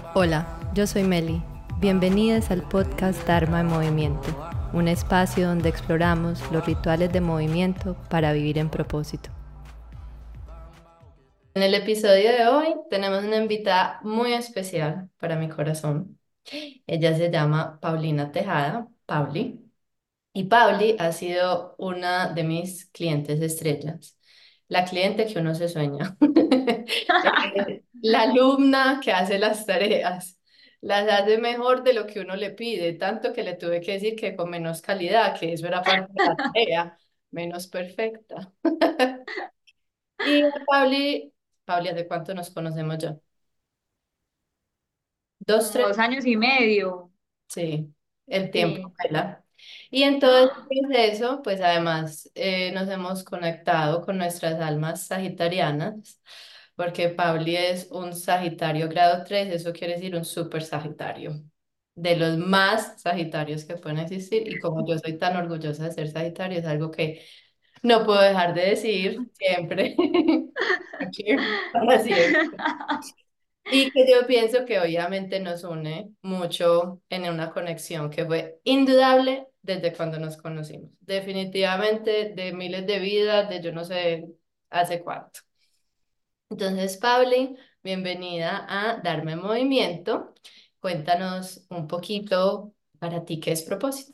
Hola, yo soy Meli. Bienvenidas al podcast Dharma en Movimiento, un espacio donde exploramos los rituales de movimiento para vivir en propósito. En el episodio de hoy tenemos una invitada muy especial para mi corazón. Ella se llama Paulina Tejada, Pauli, y Pauli ha sido una de mis clientes estrellas, la cliente que uno se sueña. La alumna que hace las tareas, las hace mejor de lo que uno le pide, tanto que le tuve que decir que con menos calidad, que eso era parte de la tarea, menos perfecta. Y Pauli, ¿hace cuánto nos conocemos ya? Dos, Como tres. 2 años y medio. Sí, el tiempo Sí. vuela. Y en todo este ¡Ah! proceso, pues además nos hemos conectado con nuestras almas sagitarianas, porque Pauli es un Sagitario grado 3, eso quiere decir un super Sagitario, de los más Sagitarios que pueden existir. Y como yo soy tan orgullosa de ser Sagitario, es algo que no puedo dejar de decir siempre, aquí, para siempre. Y que yo pienso que obviamente nos une mucho en una conexión que fue indudable desde cuando nos conocimos. Definitivamente de miles de vidas, de yo no sé hace cuánto. Entonces, Pauli, bienvenida a Darme Movimiento. Cuéntanos un poquito para ti qué es propósito.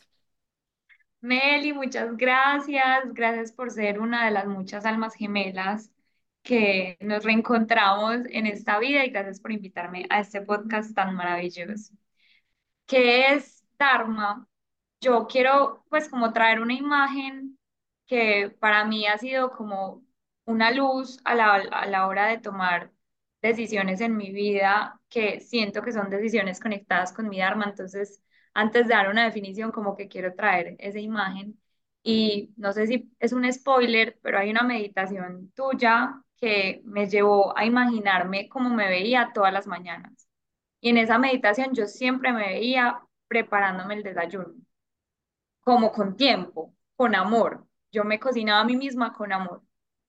Meli, muchas gracias. Gracias por ser una de las muchas almas gemelas que nos reencontramos en esta vida y gracias por invitarme a este podcast tan maravilloso. ¿Qué es Dharma? Yo quiero pues como traer una imagen que para mí ha sido como una luz a la hora de tomar decisiones en mi vida que siento que son decisiones conectadas con mi Dharma. Entonces, antes de dar una definición, como que quiero traer esa imagen. Y no sé si es un spoiler, pero hay una meditación tuya que me llevó a imaginarme cómo me veía todas las mañanas. Y en esa meditación yo siempre me veía preparándome el desayuno, como con tiempo, con amor. Yo me cocinaba a mí misma con amor.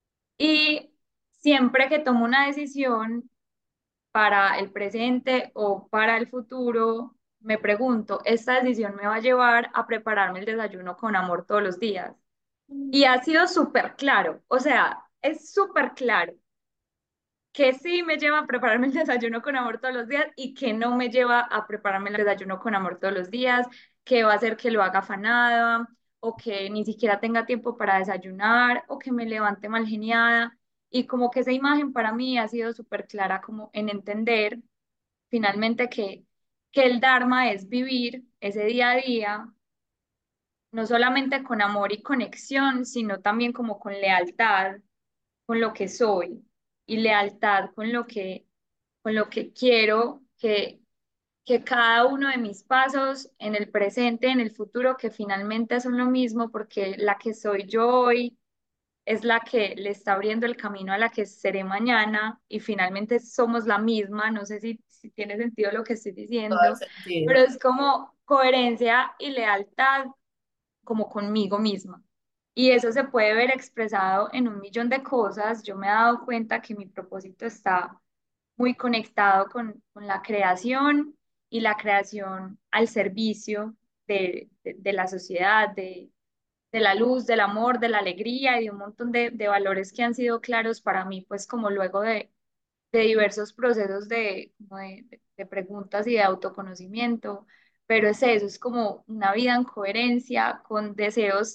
Y siempre que tomo una decisión para el presente o para el futuro, me pregunto, ¿esta decisión me va a llevar a prepararme el desayuno con amor todos los días? Y ha sido súper claro, o sea, es súper claro que sí me lleva a prepararme el desayuno con amor todos los días y que no me lleva a prepararme el desayuno con amor todos los días, que va a hacer que lo haga afanada o que ni siquiera tenga tiempo para desayunar o que me levante mal geniada. Y como que esa imagen para mí ha sido súper clara como en entender finalmente que el Dharma es vivir ese día a día, no solamente con amor y conexión, sino también como con lealtad con lo que soy y lealtad con lo que quiero que cada uno de mis pasos en el presente, en el futuro, que finalmente son lo mismo, porque la que soy yo hoy es la que le está abriendo el camino a la que seré mañana y finalmente somos la misma. No sé si tiene sentido lo que estoy Todo diciendo, pero sentido. es como coherencia y lealtad como conmigo misma. Y eso se puede ver expresado en un millón de cosas. Yo me he dado cuenta que mi propósito está muy conectado con la creación y la creación al servicio de la sociedad, de la luz, del amor, de la alegría y de un montón de valores que han sido claros para mí, pues como luego de diversos procesos de preguntas y de autoconocimiento, pero es eso, es como una vida en coherencia, con deseos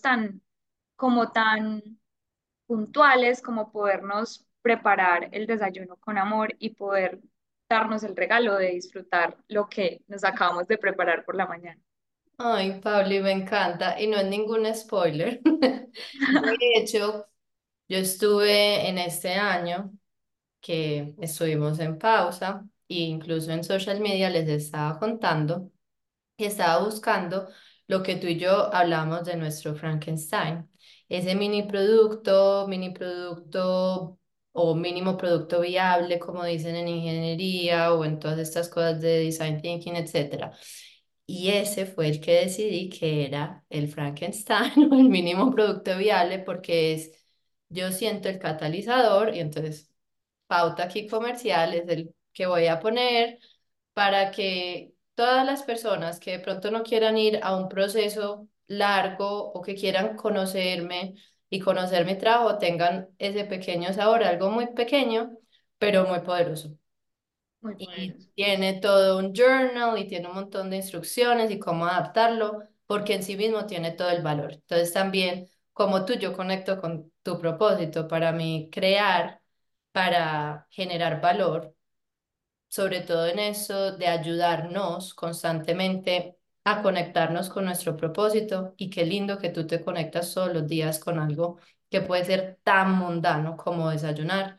tan puntuales como podernos preparar el desayuno con amor y poder darnos el regalo de disfrutar lo que nos acabamos de preparar por la mañana. Ay, Pauli, me encanta. Y no es ningún spoiler. De hecho, yo estuve en este año que estuvimos en pausa e incluso en social media les estaba contando que estaba buscando lo que tú y yo hablamos de nuestro Frankenstein, ese mini producto o mínimo producto viable, como dicen en ingeniería o en todas estas cosas de design thinking, etcétera. Y ese fue el que decidí que era el Frankenstein o el mínimo producto viable porque es, yo siento el catalizador y entonces pauta aquí comercial es el que voy a poner para que todas las personas que de pronto no quieran ir a un proceso largo o que quieran conocerme y conocer mi trabajo tengan ese pequeño sabor, algo muy pequeño, pero muy poderoso. Muy Y poderoso. tiene todo un journal y tiene un montón de instrucciones y cómo adaptarlo, porque en sí mismo tiene todo el valor. Entonces también, como tú, yo conecto con tu propósito para mí crear, para generar valor, sobre todo en eso de ayudarnos constantemente a conectarnos con nuestro propósito. Y qué lindo que tú te conectas todos los días con algo que puede ser tan mundano como desayunar,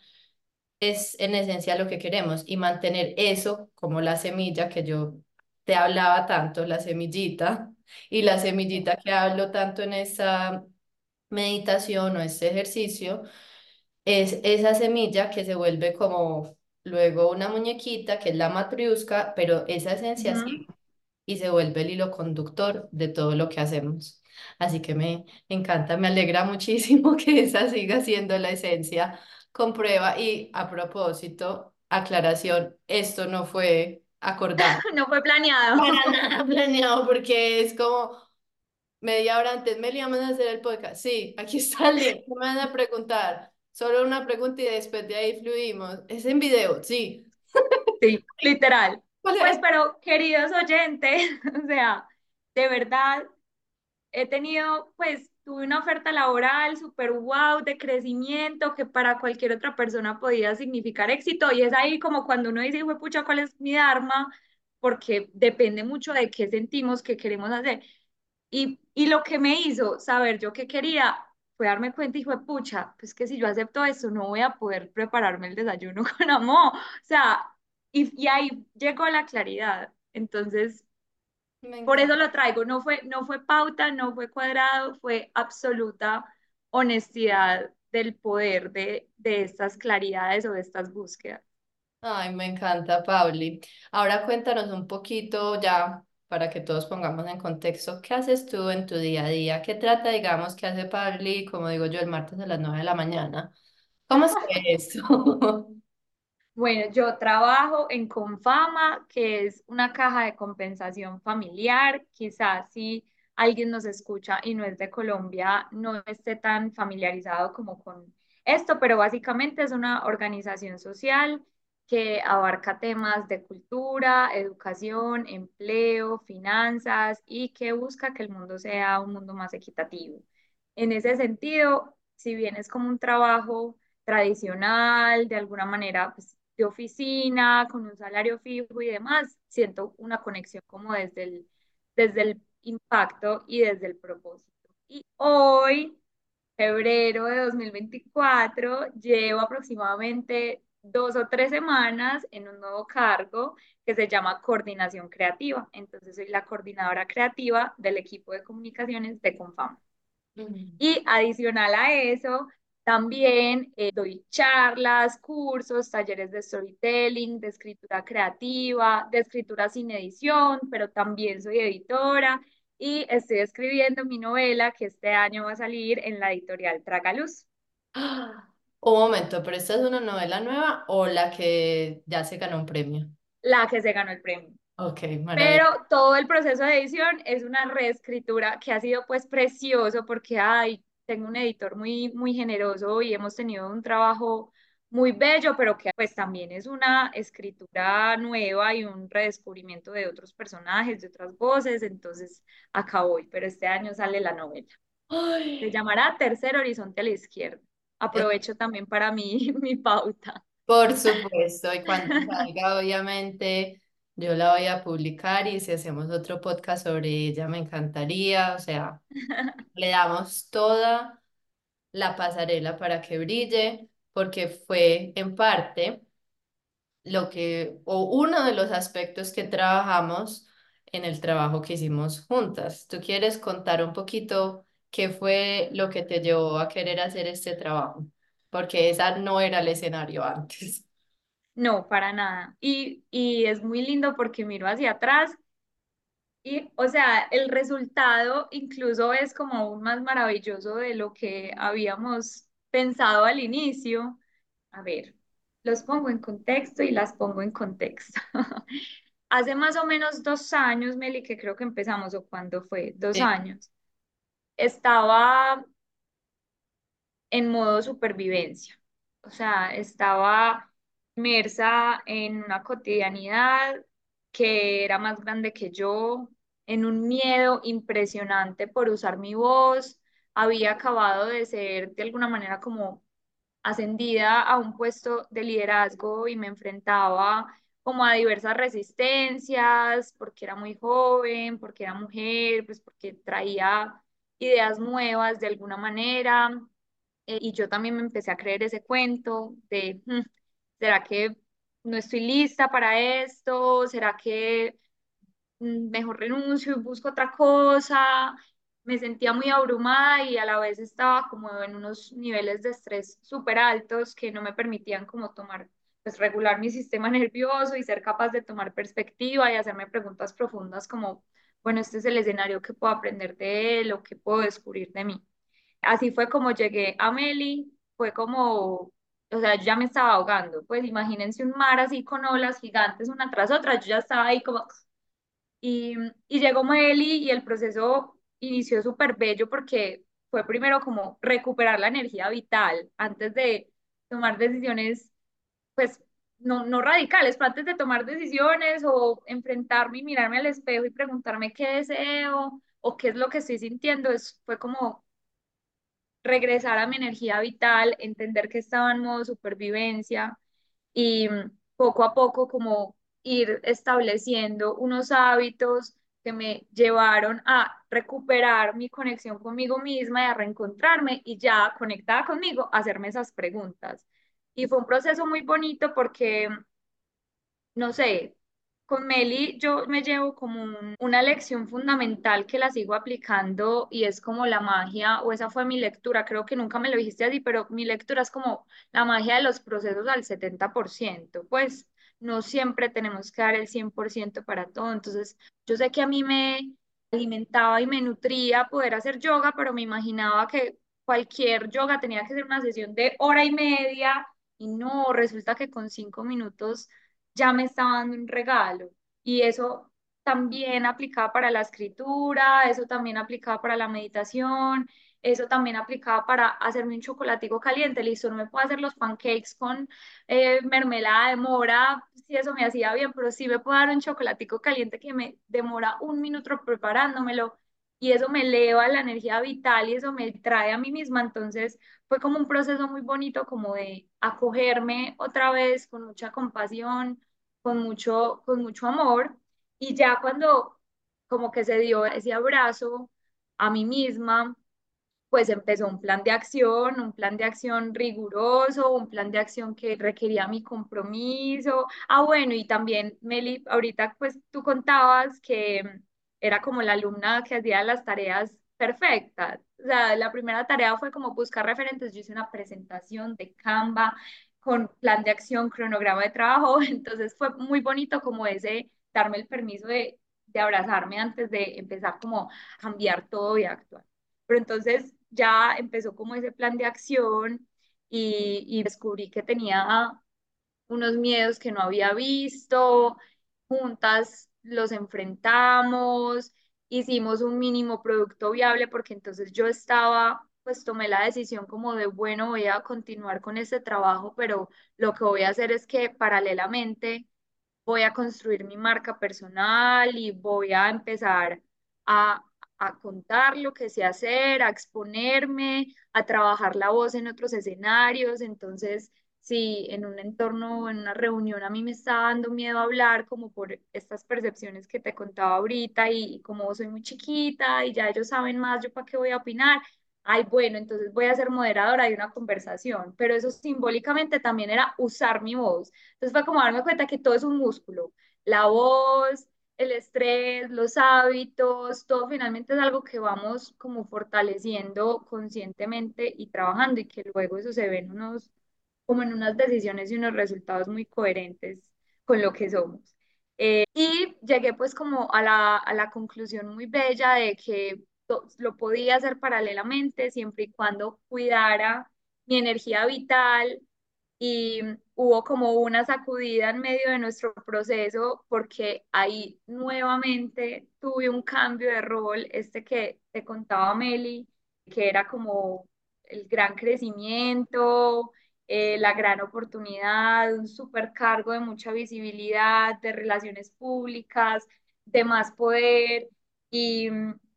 es en esencia lo que queremos y mantener eso como la semilla que yo te hablaba tanto, la semillita, y la semillita que hablo tanto en esta meditación o este ejercicio, es esa semilla que se vuelve como luego una muñequita que es la matriusca, pero esa esencia Ujú. sí y se vuelve el hilo conductor de todo lo que hacemos. Así que me encanta, me alegra muchísimo que esa siga siendo la esencia. Comprueba y a propósito, aclaración, esto no fue acordado. No fue planeado. Para nada planeado porque es como media hora antes, Meli, vamos a hacer el podcast. Sí, aquí está el link. No me van a preguntar. Solo una pregunta y después de ahí fluimos. ¿Es en video? Sí. Sí, literal. ¿Cuál Pues, es? pero queridos oyentes, o sea, de verdad, he tenido, pues, tuve una oferta laboral súper wow, de crecimiento, que para cualquier otra persona podía significar éxito. Y es ahí como cuando uno dice, pucha, ¿cuál es mi dharma? Porque depende mucho de qué sentimos que queremos hacer. Y lo que me hizo saber yo qué quería fue darme cuenta y fue, pucha, pues que si yo acepto eso, no voy a poder prepararme el desayuno con amor. O sea, y ahí llegó la claridad. Entonces, Me por eso encanta. lo traigo. No fue pauta, no fue cuadrado, fue absoluta honestidad del poder de estas claridades o de estas búsquedas. Ay, me encanta, Pauli. Ahora cuéntanos un poquito ya para que todos pongamos en contexto, ¿qué haces tú en tu día a día? ¿Qué trata, digamos, qué hace Pauli, como digo yo, el martes a las 9 de la mañana? ¿Cómo se ve esto? Bueno, yo trabajo en Confama, que es una caja de compensación familiar. Quizás si alguien nos escucha y no es de Colombia, no esté tan familiarizado como con esto, pero básicamente es una organización social que abarca temas de cultura, educación, empleo, finanzas y que busca que el mundo sea un mundo más equitativo. En ese sentido, si bien es como un trabajo tradicional, de alguna manera, pues, de oficina, con un salario fijo y demás, siento una conexión como desde el impacto y desde el propósito. Y hoy, febrero de 2024, llevo aproximadamente 2 o 3 semanas en un nuevo cargo que se llama coordinación creativa. Entonces, soy la coordinadora creativa del equipo de comunicaciones de Confam. Mm. Y adicional a eso, también doy charlas, cursos, talleres de storytelling, de escritura creativa, de escritura sin edición, pero también soy editora y estoy escribiendo mi novela que este año va a salir en la editorial Tragaluz, Ah, un momento, ¿pero esta es una novela nueva o la que ya se ganó un premio? la que se ganó el premio. Ok, Pero maravilloso. todo el proceso de edición es una reescritura que ha sido pues precioso porque tengo un editor muy, muy generoso y hemos tenido un trabajo muy bello, pero que pues también es una escritura nueva y un redescubrimiento de otros personajes, de otras voces. Entonces acá voy, pero este año sale la novela. Se Ay, llamará Tercer Horizonte a la Izquierda. eh, Aprovecho también para mí mi pauta. por supuesto, y cuando salga, obviamente, yo la voy a publicar y si hacemos otro podcast sobre ella, me encantaría. O sea, le damos toda la pasarela para que brille, porque fue en parte lo que, o uno de los aspectos que trabajamos en el trabajo que hicimos juntas. ¿Tú quieres contar un poquito qué fue lo que te llevó a querer hacer este trabajo? Porque esa no era el escenario antes. No, para nada. Y es muy lindo porque miro hacia atrás y, o sea, el resultado incluso es como aún más maravilloso de lo que habíamos pensado al inicio. A ver, los pongo en contexto y las pongo en contexto. hace más o menos 2 años, Meli, que creo que empezamos, o cuando fue, dos Sí. años, estaba en modo supervivencia. O sea, estaba inmersa en una cotidianidad que era más grande que yo, en un miedo impresionante por usar mi voz. Había acabado de ser de alguna manera como ascendida a un puesto de liderazgo y me enfrentaba como a diversas resistencias, porque era muy joven, porque era mujer, pues porque traía ideas nuevas de alguna manera. Y yo también me empecé a creer ese cuento de, ¿será que no estoy lista para esto? ¿Será que mejor renuncio y busco otra cosa? Me sentía muy abrumada y a la vez estaba como en unos niveles de estrés súper altos que no me permitían como tomar, pues regular mi sistema nervioso y ser capaz de tomar perspectiva y hacerme preguntas profundas como, bueno, este es el escenario que puedo aprender de él o que puedo descubrir de mí. Así fue como llegué a Meli, fue como, o sea, yo ya me estaba ahogando, pues imagínense un mar así con olas gigantes una tras otra, yo ya estaba ahí como, y, y llegó Meli y el proceso inició súper bello porque fue primero como recuperar la energía vital antes de tomar decisiones, pues no radicales, pero antes de tomar decisiones o enfrentarme y mirarme al espejo y preguntarme qué deseo o qué es lo que estoy sintiendo, fue como regresar a mi energía vital, entender que estaba en modo supervivencia y poco a poco como ir estableciendo unos hábitos que me llevaron a recuperar mi conexión conmigo misma y a reencontrarme y ya conectada conmigo, hacerme esas preguntas. Y fue un proceso muy bonito porque no sé, con Meli yo me llevo como una lección fundamental que la sigo aplicando y es como la magia, o esa fue mi lectura, creo que nunca me lo dijiste así, pero mi lectura es como la magia de los procesos al 70%, pues no siempre tenemos que dar el 100% para todo, entonces yo sé que a mí me alimentaba y me nutría poder hacer yoga, pero me imaginaba que cualquier yoga tenía que ser una sesión de hora y media y no, resulta que con 5 minutos ya me estaba dando un regalo. Y eso también aplicaba para la escritura, eso también aplicaba para la meditación, eso también aplicaba para hacerme un chocolatico caliente. Listo, no me puedo hacer los pancakes con mermelada de mora, si eso me hacía bien, pero sí me puedo dar un chocolatico caliente que me demora 1 minuto preparándomelo. Y eso me eleva la energía vital y eso me trae a mí misma. Entonces fue como un proceso muy bonito, como de acogerme otra vez con mucha compasión, con mucho amor. Y ya cuando como que se dio ese abrazo a mí misma, pues empezó un plan de acción riguroso, un plan de acción que requería mi compromiso. Ah, bueno, y también, Meli, ahorita pues tú contabas que era como la alumna que hacía las tareas perfectas. O sea, la primera tarea fue como buscar referentes. Yo hice una presentación de Canva con plan de acción, cronograma de trabajo. Entonces fue muy bonito como ese, darme el permiso de abrazarme antes de empezar como a cambiar todo y a actuar. Pero entonces ya empezó como ese plan de acción y descubrí que tenía unos miedos que no había visto, juntas los enfrentamos, hicimos un mínimo producto viable porque entonces yo estaba, pues tomé la decisión como de, bueno, voy a continuar con este trabajo, pero lo que voy a hacer es que paralelamente voy a construir mi marca personal y voy a empezar a, a contar lo que sé hacer, a exponerme, a trabajar la voz en otros escenarios. Entonces, si en un entorno, en una reunión, a mí me está dando miedo hablar, como por estas percepciones que te contaba ahorita, y como soy muy chiquita y ya ellos saben más, ¿yo para qué voy a opinar? Ay, bueno, entonces voy a ser moderadora de una conversación, pero eso simbólicamente también era usar mi voz. Entonces fue como darme cuenta que todo es un músculo. La voz, el estrés, los hábitos, todo finalmente es algo que vamos como fortaleciendo conscientemente y trabajando y que luego eso se ve en unos, como en unas decisiones y unos resultados muy coherentes con lo que somos. Y llegué pues como a la conclusión muy bella de que lo podía hacer paralelamente siempre y cuando cuidara mi energía vital, y hubo como una sacudida en medio de nuestro proceso porque ahí nuevamente tuve un cambio de rol, este que te contaba Meli, que era como el gran crecimiento, la gran oportunidad, un supercargo de mucha visibilidad, de relaciones públicas, de más poder y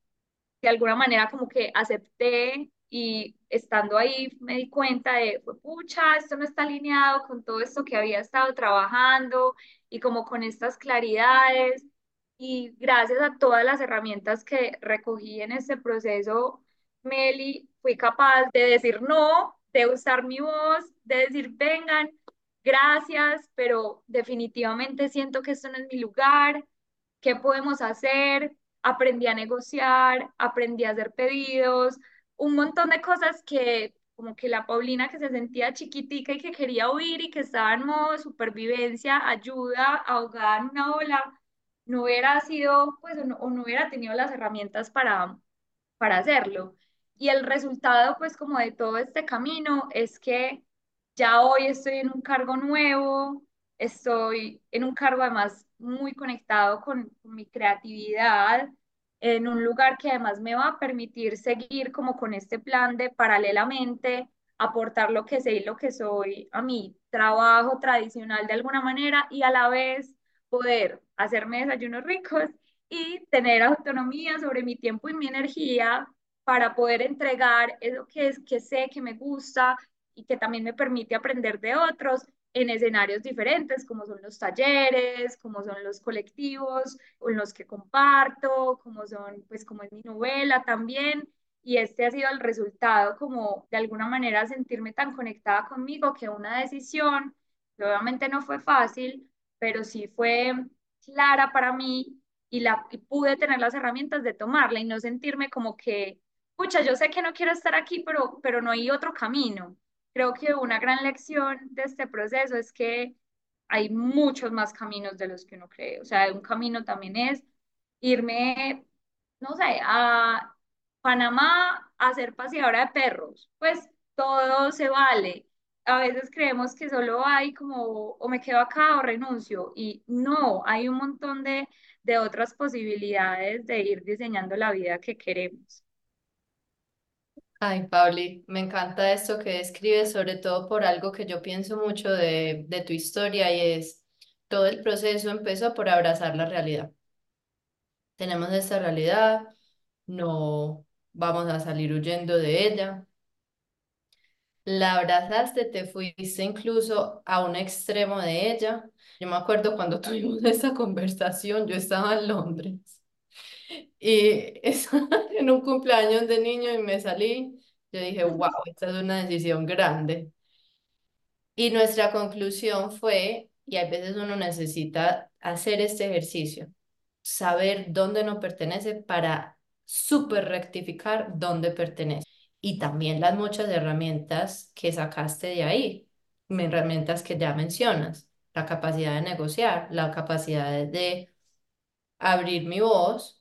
de alguna manera como que acepté y estando ahí me di cuenta de, fue, pucha, esto no está alineado con todo esto que había estado trabajando y como con estas claridades. Y gracias a todas las herramientas que recogí en este proceso, Meli, fui capaz de decir no, de usar mi voz, de decir vengan, gracias, pero definitivamente siento que esto no es mi lugar. ¿Qué podemos hacer? Aprendí a negociar, aprendí a hacer pedidos, un montón de cosas que como que la Paulina que se sentía chiquitica y que quería huir y que estaba en modo de supervivencia, ayuda, ahogada en una ola, no hubiera sido, pues, o no hubiera tenido las herramientas para hacerlo. Y el resultado, pues, como de todo este camino es que ya hoy estoy en un cargo nuevo, estoy en un cargo además muy conectado con mi creatividad, en un lugar que además me va a permitir seguir como con este plan de paralelamente aportar lo que sé y lo que soy a mi trabajo tradicional de alguna manera y a la vez poder hacerme desayunos ricos y tener autonomía sobre mi tiempo y mi energía para poder entregar eso que es que sé que me gusta y que también me permite aprender de otros en escenarios diferentes, como son los talleres, como son los colectivos con los que comparto, como son, pues como es mi novela también. Y este ha sido el resultado, como de alguna manera sentirme tan conectada conmigo que una decisión, que obviamente no fue fácil, pero sí fue clara para mí y pude tener las herramientas de tomarla y no sentirme como que, pucha, yo sé que no quiero estar aquí, pero no hay otro camino. Creo que una gran lección de este proceso es que hay muchos más caminos de los que uno cree. O sea, un camino también es irme, no sé, a Panamá a ser paseadora de perros. Pues todo se vale. A veces creemos que solo hay como o me quedo acá o renuncio y no, hay un montón de otras posibilidades de ir diseñando la vida que queremos. Ay, Pauli, me encanta esto que describes, sobre todo por algo que yo pienso mucho de tu historia y es todo el proceso empezó por abrazar la realidad. Tenemos esta realidad, no vamos a salir huyendo de ella. La abrazaste, te fuiste incluso a un extremo de ella. Yo me acuerdo cuando tuvimos esa conversación, yo estaba en Londres y en un cumpleaños de niño y me salí. Yo dije, wow, esta es una decisión grande. Y nuestra conclusión fue, y a veces uno necesita hacer este ejercicio, saber dónde no pertenece para súper rectificar dónde pertenece. Y también las muchas herramientas que sacaste de ahí, herramientas que ya mencionas, la capacidad de negociar, la capacidad de abrir mi voz,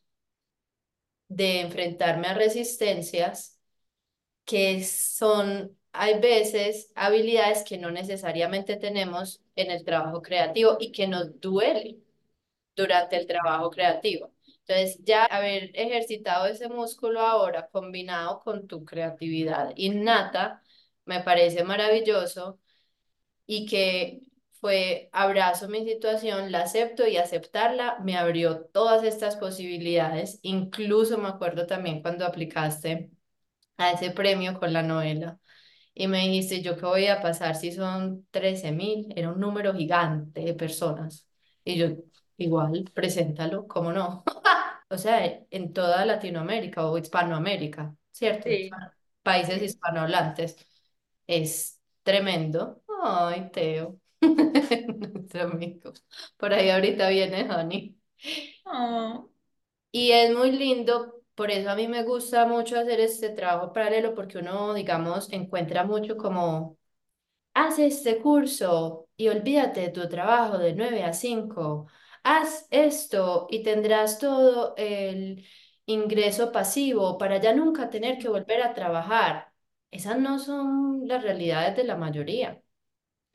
de enfrentarme a resistencias que son, hay veces, habilidades que no necesariamente tenemos en el trabajo creativo y que nos duele durante el trabajo creativo. Entonces, ya haber ejercitado ese músculo ahora combinado con tu creatividad innata, me parece maravilloso y que fue abrazo mi situación, la acepto y aceptarla me abrió todas estas posibilidades. Incluso me acuerdo también cuando aplicaste a ese premio con la novela. Y me dijiste, ¿yo qué voy a pasar si son 13.000? Era un número gigante de personas. Y yo, igual, preséntalo, ¿cómo no? O sea, en toda Latinoamérica o Hispanoamérica, ¿cierto? Sí, Países sí. hispanohablantes. Es tremendo. Ay, Teo. Nuestro amigo. Por ahí ahorita viene Honey. Oh, Y es muy lindo, por eso a mí me gusta mucho hacer este trabajo paralelo, porque uno, digamos, encuentra mucho como, haz este curso y olvídate de tu trabajo de 9 a 5, haz esto y tendrás todo el ingreso pasivo para ya nunca tener que volver a trabajar. Esas no son las realidades de la mayoría.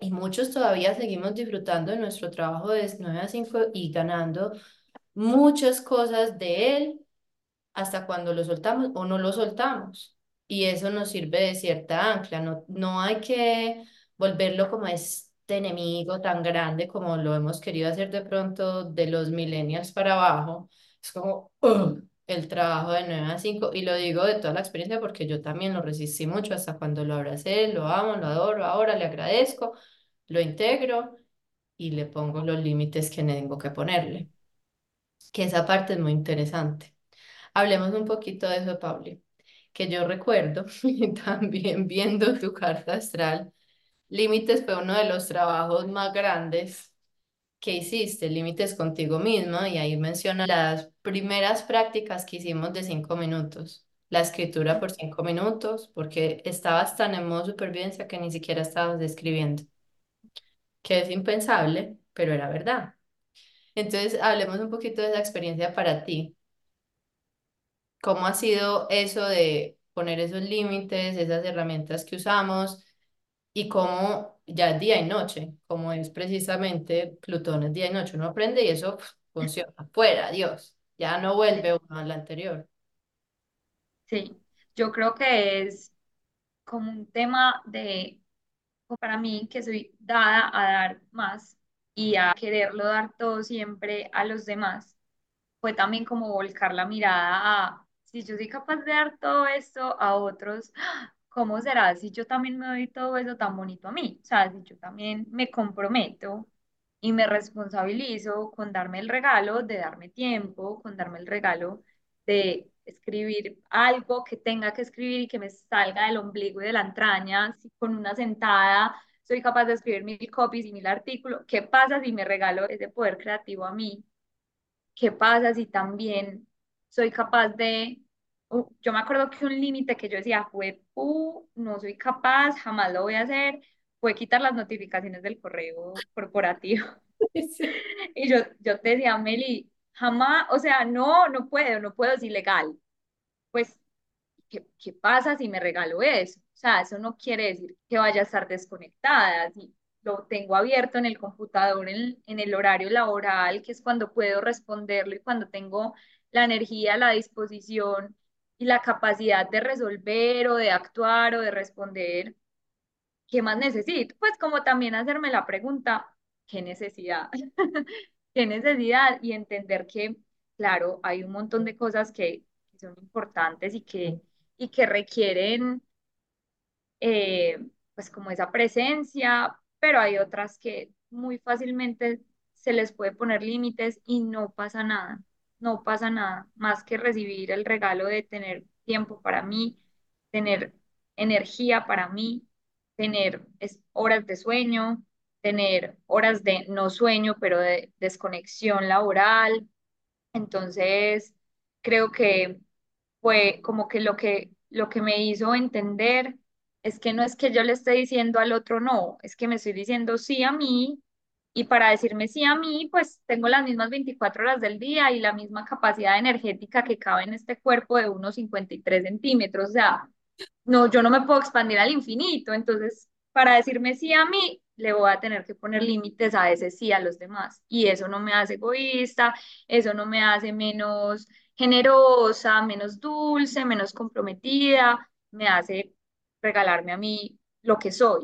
Y muchos todavía seguimos disfrutando de nuestro trabajo de 9 a 5 y ganando muchas cosas de él hasta cuando lo soltamos o no lo soltamos. Y eso nos sirve de cierta ancla. No, no hay que volverlo como este enemigo tan grande como lo hemos querido hacer de pronto de los millennials para abajo. Es como el trabajo de 9 a 5. Y lo digo de toda la experiencia porque yo también lo resistí mucho hasta cuando lo abracé, lo amo, lo adoro, ahora le agradezco, lo integro y le pongo los límites que tengo que ponerle. Que esa parte es muy interesante. Hablemos un poquito de eso, Pauli, que yo recuerdo también viendo tu carta astral, Límites fue uno de los trabajos más grandes que hiciste, Límites contigo misma, y ahí menciona las primeras prácticas que hicimos de 5 minutos, la escritura por 5 minutos, porque estabas tan en modo supervivencia que ni siquiera estabas escribiendo, que es impensable, pero era verdad. Entonces, hablemos un poquito de esa experiencia para ti. ¿Cómo ha sido eso de poner esos límites, esas herramientas que usamos y cómo ya es día y noche, como es precisamente Plutón es día y noche, uno aprende y eso funciona, fuera, Dios, ya no vuelve uno a la anterior. Sí, yo creo que es como un tema de, para mí, que soy dada a dar más y a quererlo dar todo siempre a los demás, fue también como volcar la mirada a, si yo soy capaz de dar todo esto a otros, ¿cómo será si yo también me doy todo eso tan bonito a mí? O sea, si yo también me comprometo y me responsabilizo con darme el regalo de darme tiempo, con darme el regalo de escribir algo que tenga que escribir y que me salga del ombligo y de la entraña, si con una sentada soy capaz de escribir 1000 copies y 1000 artículos, ¿qué pasa si me regalo ese poder creativo a mí? ¿Qué pasa si también soy capaz de... yo me acuerdo que un límite que yo decía fue, no soy capaz, jamás lo voy a hacer, fue quitar las notificaciones del correo corporativo. Sí. Y yo te decía, Meli, jamás, o sea, no, no puedo, no puedo, es ilegal. Pues ¿qué pasa si me regalo eso? O sea, eso no quiere decir que vaya a estar desconectada. Si lo tengo abierto en el computador en el horario laboral, que es cuando puedo responderlo y cuando tengo la energía, la disposición y la capacidad de resolver o de actuar o de responder, ¿qué más necesito? Pues como también hacerme la pregunta, ¿qué necesidad? ¿Qué necesidad? Y entender que, claro, hay un montón de cosas que son importantes y que requieren eh, pues como esa presencia, pero hay otras que muy fácilmente se les puede poner límites y no pasa nada, no pasa nada, más que recibir el regalo de tener tiempo para mí, tener energía para mí, tener horas de sueño, tener horas de no sueño, pero de desconexión laboral. Entonces, creo que fue como que lo que me hizo entender es que no es que yo le esté diciendo al otro no, es que me estoy diciendo sí a mí y para decirme sí a mí, pues tengo las mismas 24 horas del día y la misma capacidad energética que cabe en este cuerpo de unos 53 centímetros. O sea, no, yo no me puedo expandir al infinito, entonces para decirme sí a mí, le voy a tener que poner límites a ese sí a los demás. Y eso no me hace egoísta, eso no me hace menos generosa, menos dulce, menos comprometida, me hace regalarme a mí lo que soy.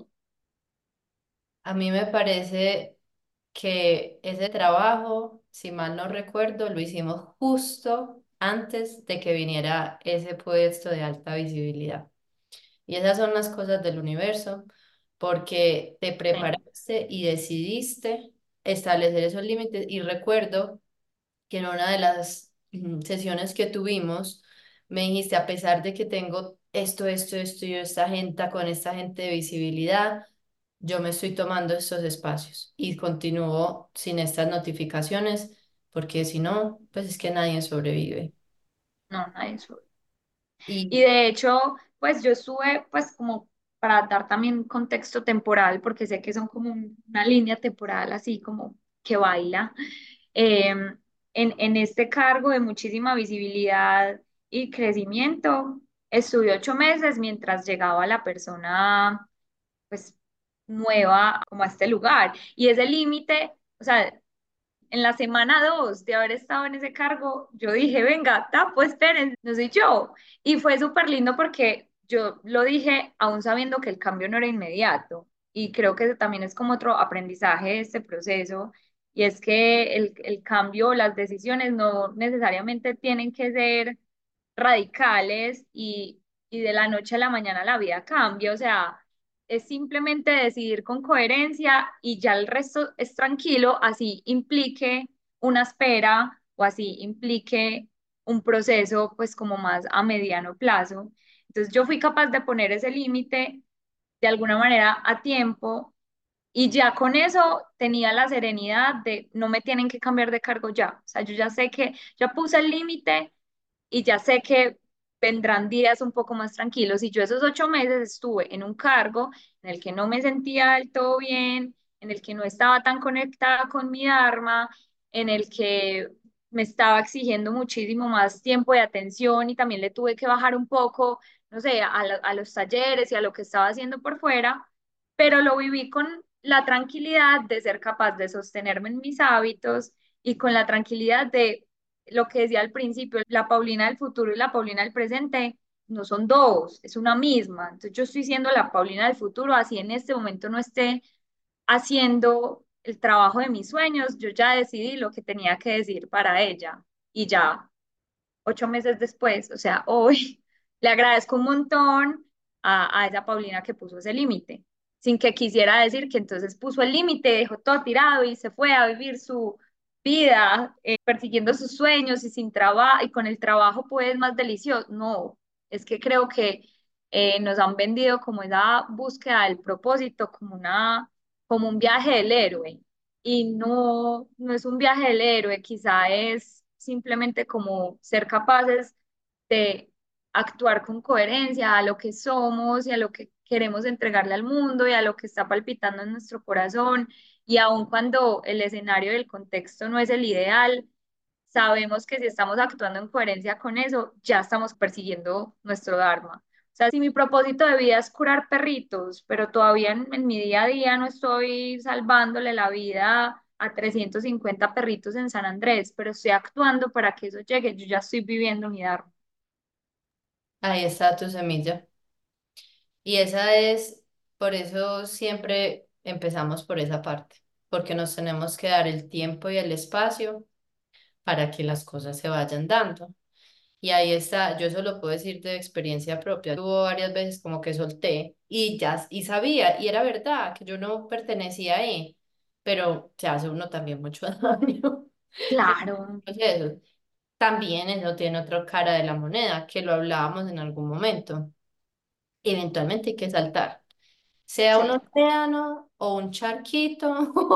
A mí me parece que ese trabajo, si mal no recuerdo, lo hicimos justo antes de que viniera ese puesto de alta visibilidad. Y esas son las cosas del universo, porque te Sí. preparaste y decidiste establecer esos límites. Y recuerdo que en una de las sesiones que tuvimos, me dijiste, a pesar de que tengo esto y esta gente con esta gente de visibilidad, yo me estoy tomando estos espacios y continúo sin estas notificaciones, porque si no, pues es que nadie sobrevive. No, nadie sube. Y Y de hecho, pues yo estuve, pues como para dar también contexto temporal, porque sé que son como una línea temporal así como que baila, eh, en este cargo de muchísima visibilidad y crecimiento, estuve 8 meses mientras llegaba la persona, pues nueva como a este lugar. Y ese límite, o sea, en la semana 2 de haber estado en ese cargo, yo dije, venga, tapo, esperen, no soy yo. Y fue súper lindo porque yo lo dije aún sabiendo que el cambio no era inmediato. Y creo que ese también es como otro aprendizaje de este proceso. Y es que el cambio, las decisiones no necesariamente tienen que ser radicales y de la noche a la mañana la vida cambia. O sea, es simplemente decidir con coherencia y ya el resto es tranquilo, así implique una espera o así implique un proceso pues como más a mediano plazo. Entonces yo fui capaz de poner ese límite de alguna manera a tiempo y ya con eso tenía la serenidad de no me tienen que cambiar de cargo ya. O sea, yo ya sé que ya puse el límite y ya sé que vendrán días un poco más tranquilos. Y yo esos 8 meses estuve en un cargo en el que no me sentía del todo bien, en el que no estaba tan conectada con mi Dharma, en el que me estaba exigiendo muchísimo más tiempo de atención y también le tuve que bajar un poco, no sé, a los talleres y a lo que estaba haciendo por fuera, pero lo viví con la tranquilidad de ser capaz de sostenerme en mis hábitos y con la tranquilidad de lo que decía al principio, la Paulina del futuro y la Paulina del presente no son dos, es una misma. Entonces yo estoy siendo la Paulina del futuro, así en este momento no esté haciendo el trabajo de mis sueños, yo ya decidí lo que tenía que decir para ella y ya 8 meses después, o sea, hoy le agradezco un montón a esa Paulina que puso ese límite, sin que quisiera decir que entonces puso el límite, dejó todo tirado y se fue a vivir su vida, persiguiendo sus sueños y sin trabajo, y con el trabajo pues más delicioso. No, es que creo que nos han vendido como esa búsqueda del propósito, como un viaje del héroe y no, no es un viaje del héroe, quizá es simplemente como ser capaces de actuar con coherencia a lo que somos y a lo que queremos entregarle al mundo y a lo que está palpitando en nuestro corazón. Y aun cuando el escenario del contexto no es el ideal, sabemos que si estamos actuando en coherencia con eso, ya estamos persiguiendo nuestro Dharma. O sea, si mi propósito de vida es curar perritos, pero todavía en mi día a día no estoy salvándole la vida a 350 perritos en San Andrés, pero estoy actuando para que eso llegue, yo ya estoy viviendo mi Dharma. Ahí está tu semilla. Y esa es, por eso siempre empezamos por esa parte, porque nos tenemos que dar el tiempo y el espacio para que las cosas se vayan dando. Y ahí está, yo eso lo puedo decir de experiencia propia. Tuvo varias veces como que solté y ya, y sabía, y era verdad que yo no pertenecía ahí, pero se hace uno también mucho daño. Claro, Entonces, también eso tiene otra cara de la moneda, que lo hablábamos en algún momento. Eventualmente hay que saltar, sea un sí. océano o un charquito,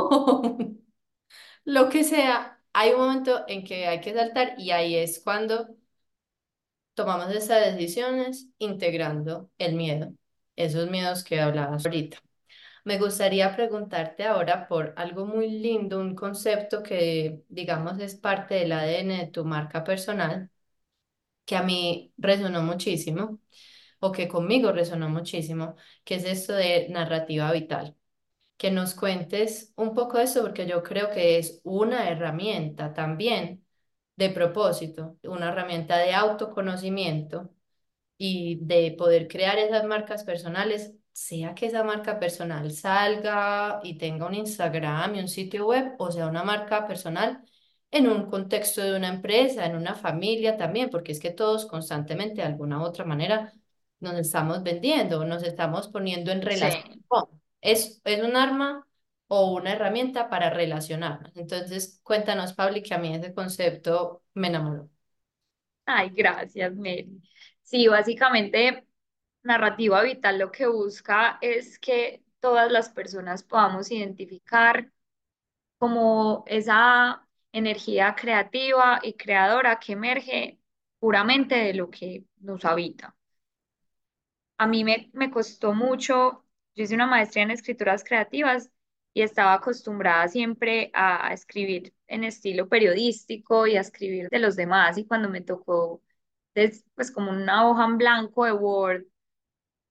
lo que sea, hay un momento en que hay que saltar y ahí es cuando tomamos estas decisiones integrando el miedo, esos miedos que hablabas ahorita. Me gustaría preguntarte ahora por algo muy lindo, un concepto que, digamos, es parte del ADN de tu marca personal, que a mí resonó muchísimo, o que conmigo resonó muchísimo, que es esto de narrativa vital. Que nos cuentes un poco de eso, porque yo creo que es una herramienta también de propósito, una herramienta de autoconocimiento y de poder crear esas marcas personales, sea que esa marca personal salga y tenga un Instagram y un sitio web, o sea, una marca personal en un contexto de una empresa, en una familia también, porque es que todos constantemente de alguna u otra manera nos estamos vendiendo, nos estamos poniendo en relación. Sí. Es un arma o una herramienta para relacionarnos. Entonces, cuéntanos, Pablo, que a mí ese concepto me enamoró. Ay, gracias, Mary. Sí, básicamente, narrativa vital lo que busca es que todas las personas podamos identificar como esa energía creativa y creadora que emerge puramente de lo que nos habita. A mí me costó mucho, yo hice una maestría en escrituras creativas y estaba acostumbrada siempre a escribir en estilo periodístico y a escribir de los demás y cuando me tocó pues como una hoja en blanco de Word,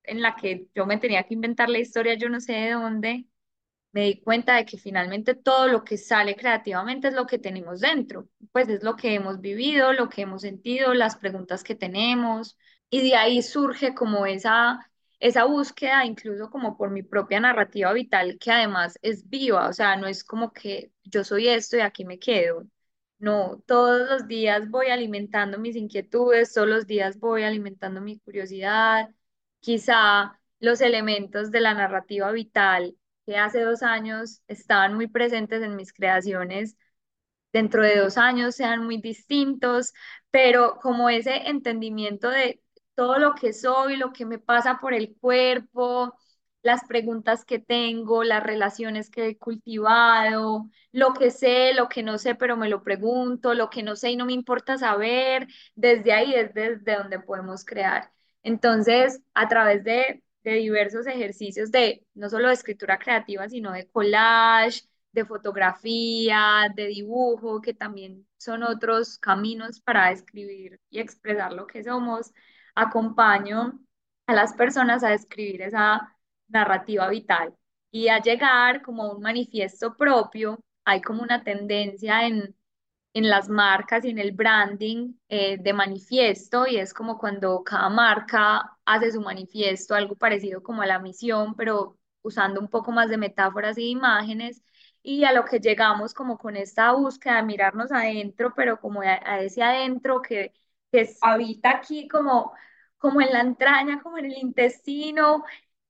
en la que yo me tenía que inventar la historia, yo no sé de dónde, me di cuenta de que finalmente todo lo que sale creativamente es lo que tenemos dentro, pues es lo que hemos vivido, lo que hemos sentido, las preguntas que tenemos, y de ahí surge como esa búsqueda, incluso como por mi propia narrativa vital, que además es viva, o sea, no es como que yo soy esto y aquí me quedo. No, todos los días voy alimentando mis inquietudes, todos los días voy alimentando mi curiosidad. Quizá los elementos de la narrativa vital que hace 2 años estaban muy presentes en mis creaciones, dentro de 2 años sean muy distintos, pero como ese entendimiento de todo lo que soy, lo que me pasa por el cuerpo, las preguntas que tengo, las relaciones que he cultivado, lo que sé, lo que no sé, pero me lo pregunto, lo que no sé y no me importa saber, desde ahí es desde donde podemos crear. Entonces, a través de diversos ejercicios de no solo de escritura creativa, sino de collage, de fotografía, de dibujo, que también son otros caminos para escribir y expresar lo que somos, acompaño a las personas a escribir esa narrativa vital y a llegar como a un manifiesto propio. Hay como una tendencia en las marcas y en el branding de manifiesto, y es como cuando cada marca hace su manifiesto, algo parecido como a la misión, pero usando un poco más de metáforas y imágenes, y a lo que llegamos como con esta búsqueda de mirarnos adentro, pero como a ese adentro que habita aquí como en la entraña, como en el intestino.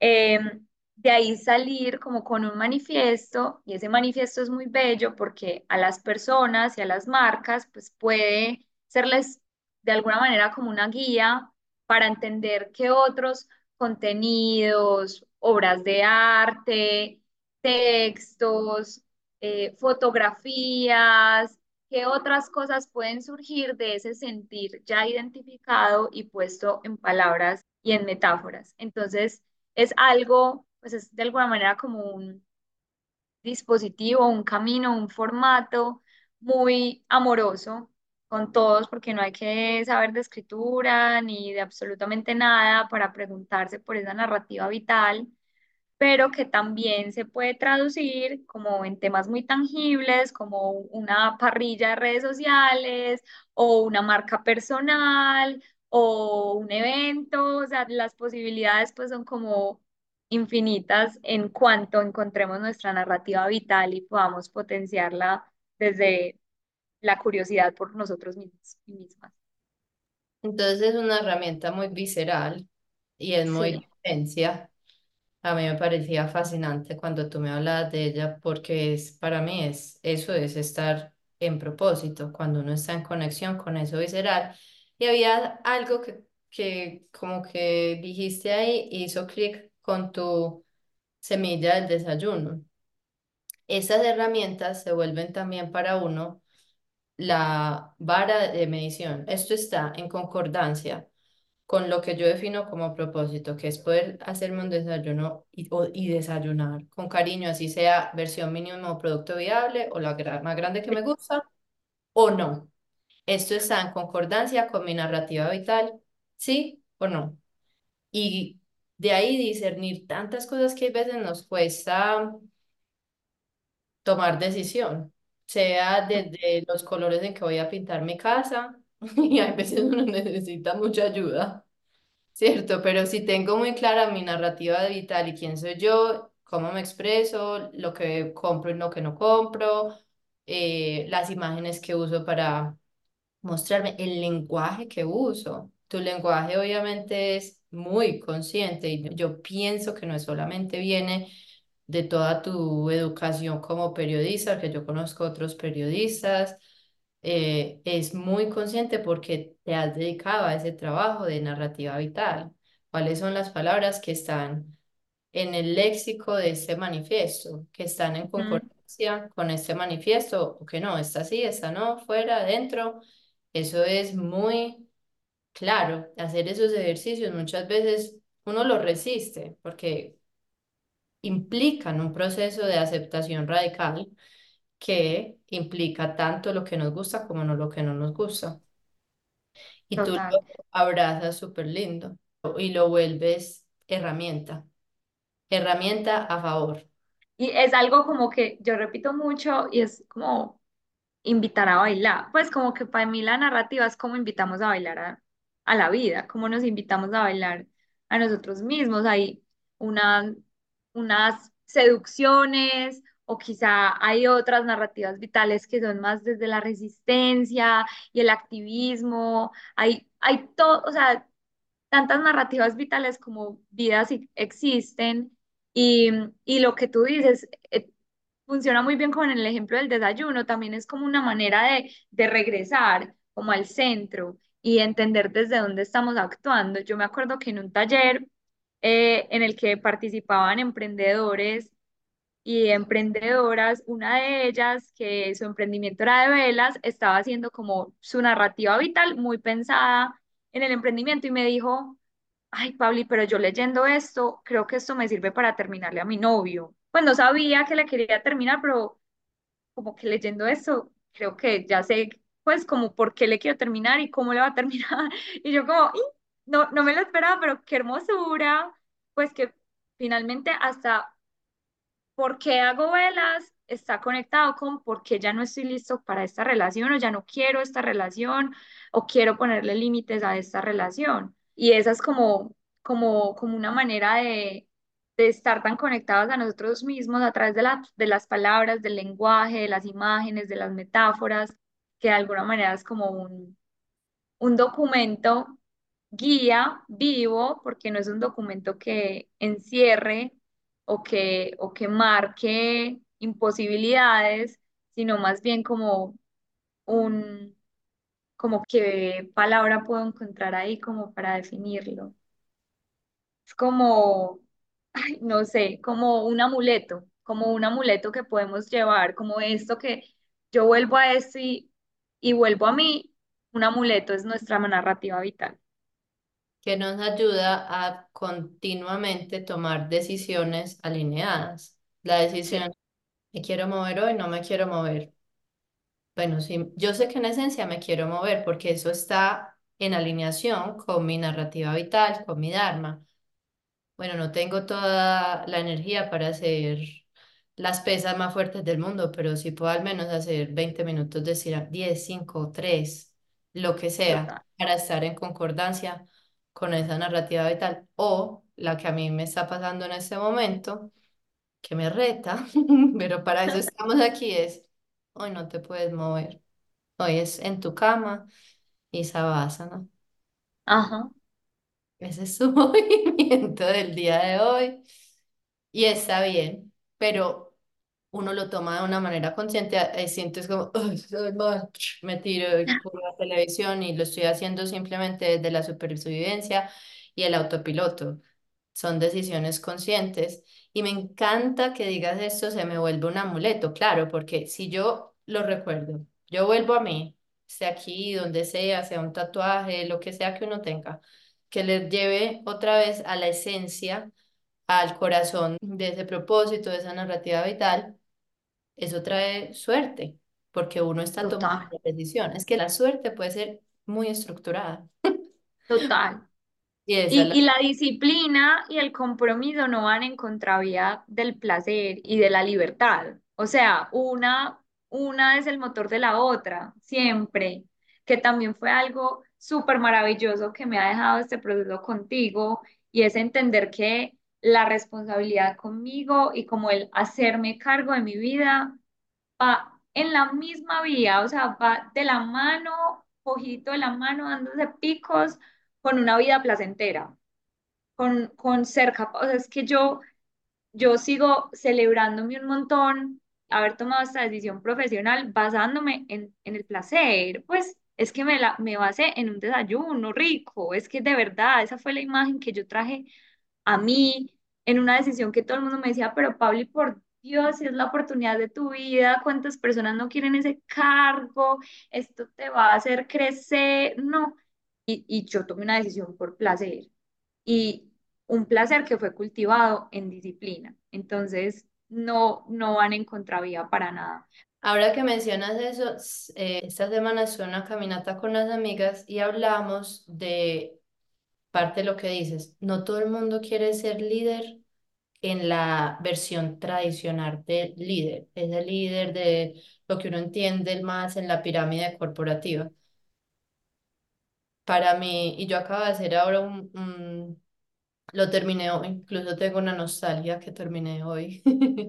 De ahí salir como con un manifiesto, y ese manifiesto es muy bello porque a las personas y a las marcas pues puede serles de alguna manera como una guía para entender qué otros contenidos, obras de arte, textos, fotografías, qué otras cosas pueden surgir de ese sentir ya identificado y puesto en palabras y en metáforas. Entonces, es algo, pues es de alguna manera como un dispositivo, un camino, un formato muy amoroso con todos, porque no hay que saber de escritura ni de absolutamente nada para preguntarse por esa narrativa vital, pero que también se puede traducir como en temas muy tangibles, como una parrilla de redes sociales o una marca personal o un evento. O sea, las posibilidades pues son como infinitas en cuanto encontremos nuestra narrativa vital y podamos potenciarla desde la curiosidad por nosotros mismos y mismas. Entonces es una herramienta muy visceral y es muy Sí. de vivencia. A mí me parecía fascinante cuando tú me hablabas de ella porque para mí eso es estar en propósito, cuando uno está en conexión con eso visceral. Y había algo que como que dijiste ahí, hizo clic con tu semilla del desayuno. Esas herramientas se vuelven también para uno la vara de medición. Esto está en concordancia con lo que yo defino como propósito, que es poder hacerme un desayuno y desayunar con cariño, así sea versión mínimo producto viable o la más grande que me gusta o no. Esto está en concordancia con mi narrativa vital, ¿sí o no? Y de ahí discernir tantas cosas que a veces nos cuesta tomar decisión, sea desde los colores en que voy a pintar mi casa, y a veces uno necesita mucha ayuda. Cierto, pero si tengo muy clara mi narrativa vital y quién soy yo, cómo me expreso, lo que compro y lo que no compro, las imágenes que uso para mostrarme, el lenguaje que uso. Tu lenguaje obviamente es muy consciente y yo pienso que no es solamente viene de toda tu educación como periodista, porque yo conozco otros periodistas, es muy consciente porque te has dedicado a ese trabajo de narrativa vital. ¿Cuáles son las palabras que están en el léxico de este manifiesto, que están en Ujú. concordancia con este manifiesto, o que no, está así, está no, fuera, adentro? Eso es muy claro. Hacer esos ejercicios muchas veces uno lo resiste porque implican un proceso de aceptación radical que implica tanto lo que nos gusta como no lo que no nos gusta. Y tú Total. lo abrazas súper lindo y lo vuelves. herramienta, herramienta a favor. Y es algo como que yo repito mucho y es como invitar a bailar. Pues como que para mí la narrativa es como invitamos a bailar a la vida, como nos invitamos a bailar a nosotros mismos. Hay una, unas seducciones o quizá hay otras narrativas vitales que son más desde la resistencia y el activismo. Hay todo, o sea, tantas narrativas vitales como vidas existen y, y lo que tú dices, funciona muy bien con el ejemplo del desayuno, también es como una manera de regresar como al centro y entender desde dónde estamos actuando. Yo me acuerdo que en un taller en el que participaban emprendedores y emprendedoras, una de ellas, que su emprendimiento era de velas, estaba haciendo como su narrativa vital muy pensada en el emprendimiento y me dijo, ay, Pabli, pero yo leyendo esto, creo que esto me sirve para terminarle a mi novio. Pues no sabía que le quería terminar, pero como que leyendo esto, creo que ya sé, pues como por qué le quiero terminar y cómo le va a terminar. Y yo como, "Ih, no, no me lo esperaba, pero qué hermosura, pues que finalmente hasta por qué hago velas está conectado con por qué ya no estoy listo para esta relación o ya no quiero esta relación o quiero ponerle límites a esta relación. Y esa es como una manera de estar tan conectados a nosotros mismos a través de las palabras, del lenguaje, de las imágenes, de las metáforas, que de alguna manera es como un documento guía vivo, porque no es un documento que encierre o que marque imposibilidades, sino más bien como un, como qué palabra puedo encontrar ahí como para definirlo. Es como, ay, no sé, como un amuleto que podemos llevar, como esto que yo vuelvo a esto y vuelvo a mí, un amuleto es nuestra narrativa vital. Que nos ayuda a continuamente tomar decisiones alineadas. La Sí, decisión, me quiero mover hoy, no me quiero mover. Bueno, sí, yo sé que en esencia me quiero mover porque eso está en alineación con mi narrativa vital, con mi Dharma. Bueno, no tengo toda la energía para hacer las pesas más fuertes del mundo, pero sí puedo al menos hacer 20 minutos de 10, 5, 3, lo que sea, total. para estar en concordancia con esa narrativa vital o la que a mí me está pasando en este momento, que me reta, pero para eso estamos aquí, es, hoy no te puedes mover, hoy es en tu cama y sabásana. Ajá, Ese es su movimiento del día de hoy. Y está bien, pero uno lo toma de una manera consciente, sientes como, "Ay, estoy mal", me tiro por la televisión y lo estoy haciendo simplemente desde la supervivencia y el autopiloto. Son decisiones conscientes y me encanta que digas esto, se me vuelve un amuleto, claro, porque si yo lo recuerdo, yo vuelvo a mí, esté aquí, donde sea un tatuaje, lo que sea que uno tenga, que le lleve otra vez a la esencia, al corazón de ese propósito, de esa narrativa vital, eso trae suerte, porque uno está tomando total. la decisión. Es que la suerte puede ser muy estructurada. Total. Y esa es Y la disciplina y el compromiso no van en contravía del placer y de la libertad. O sea, una es el motor de la otra, siempre, que también fue algo súper maravilloso que me ha dejado este proceso contigo y es entender que la responsabilidad conmigo y como el hacerme cargo de mi vida va en la misma vía, o sea, va de la mano, ojito de la mano, dándose picos con una vida placentera, con ser capaz, o sea, es que yo sigo celebrándome un montón haber tomado esta decisión profesional basándome en el placer, pues es que me basé en un desayuno rico, es que de verdad esa fue la imagen que yo traje a mí en una decisión que todo el mundo me decía, pero Pablo, por Dios, si es la oportunidad de tu vida, ¿cuántas personas no quieren ese cargo? Esto te va a hacer crecer, no. Y yo tomé una decisión por placer y un placer que fue cultivado en disciplina. Entonces, no, no van en contravía para nada. Ahora que mencionas eso, esta semana fue una caminata con las amigas y hablamos de parte de lo que dices, no todo el mundo quiere ser líder en la versión tradicional de líder, es el líder de lo que uno entiende más en la pirámide corporativa. Para mí, y yo acabo de hacer ahora lo terminé hoy, incluso tengo una nostalgia que terminé hoy,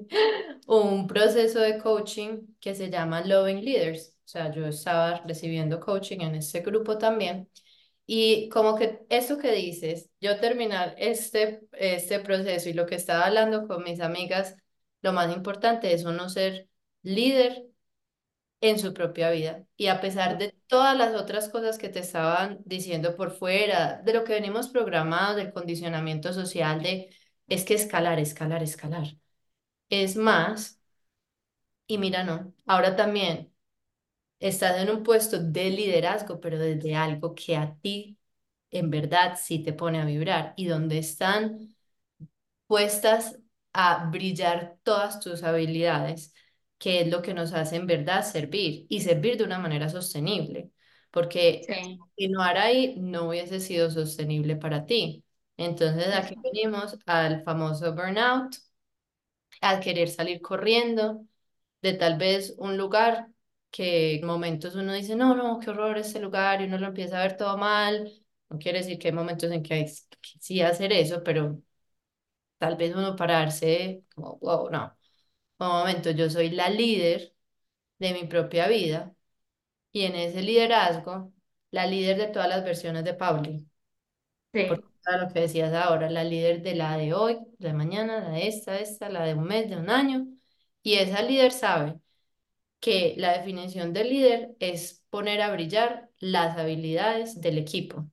un proceso de coaching que se llama Loving Leaders. O sea, yo estaba recibiendo coaching en ese grupo también. Y como que eso que dices, yo terminar este proceso y lo que estaba hablando con mis amigas, lo más importante es uno ser líder en su propia vida. Y a pesar de todas las otras cosas que te estaban diciendo por fuera, de lo que venimos programados, del condicionamiento social, de es que escalar, escalar, escalar. Es más, y mira, no, ahora también estás en un puesto de liderazgo, pero desde algo que a ti en verdad sí te pone a vibrar y donde están puestas a brillar todas tus habilidades, que es lo que nos hace en verdad servir y servir de una manera sostenible, porque Sí, continuar ahí no hubiese sido sostenible para ti. Entonces aquí eso, venimos al famoso burnout, al querer salir corriendo de tal vez un lugar que en momentos uno dice, no, no, qué horror este lugar y uno lo empieza a ver todo mal. No quiere decir que hay momentos en que hay que sí hacer eso, pero tal vez uno pararse como, wow, no, un momento, yo soy la líder de mi propia vida y en ese liderazgo, la líder de todas las versiones de Pauli, sí, porque era lo que decías ahora, la líder de la de hoy, de mañana, la de esta, la de un mes, de un año, y esa líder sabe que la definición de líder es poner a brillar las habilidades del equipo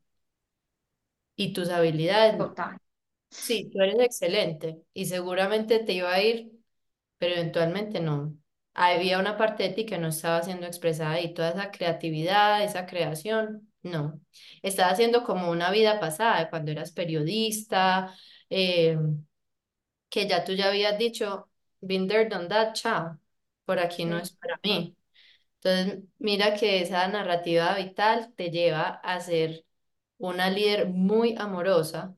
y tus habilidades. total. Sí, tú eres excelente y seguramente te iba a ir, pero eventualmente no. Había una parte de ti que no estaba siendo expresada y toda esa creatividad, esa creación, no. Estaba haciendo como una vida pasada, de cuando eras periodista, eh, que ya tú ya habías dicho, been there, done that, chao, por aquí no Sí, es para mí. Entonces, mira que esa narrativa vital te lleva a ser una líder muy amorosa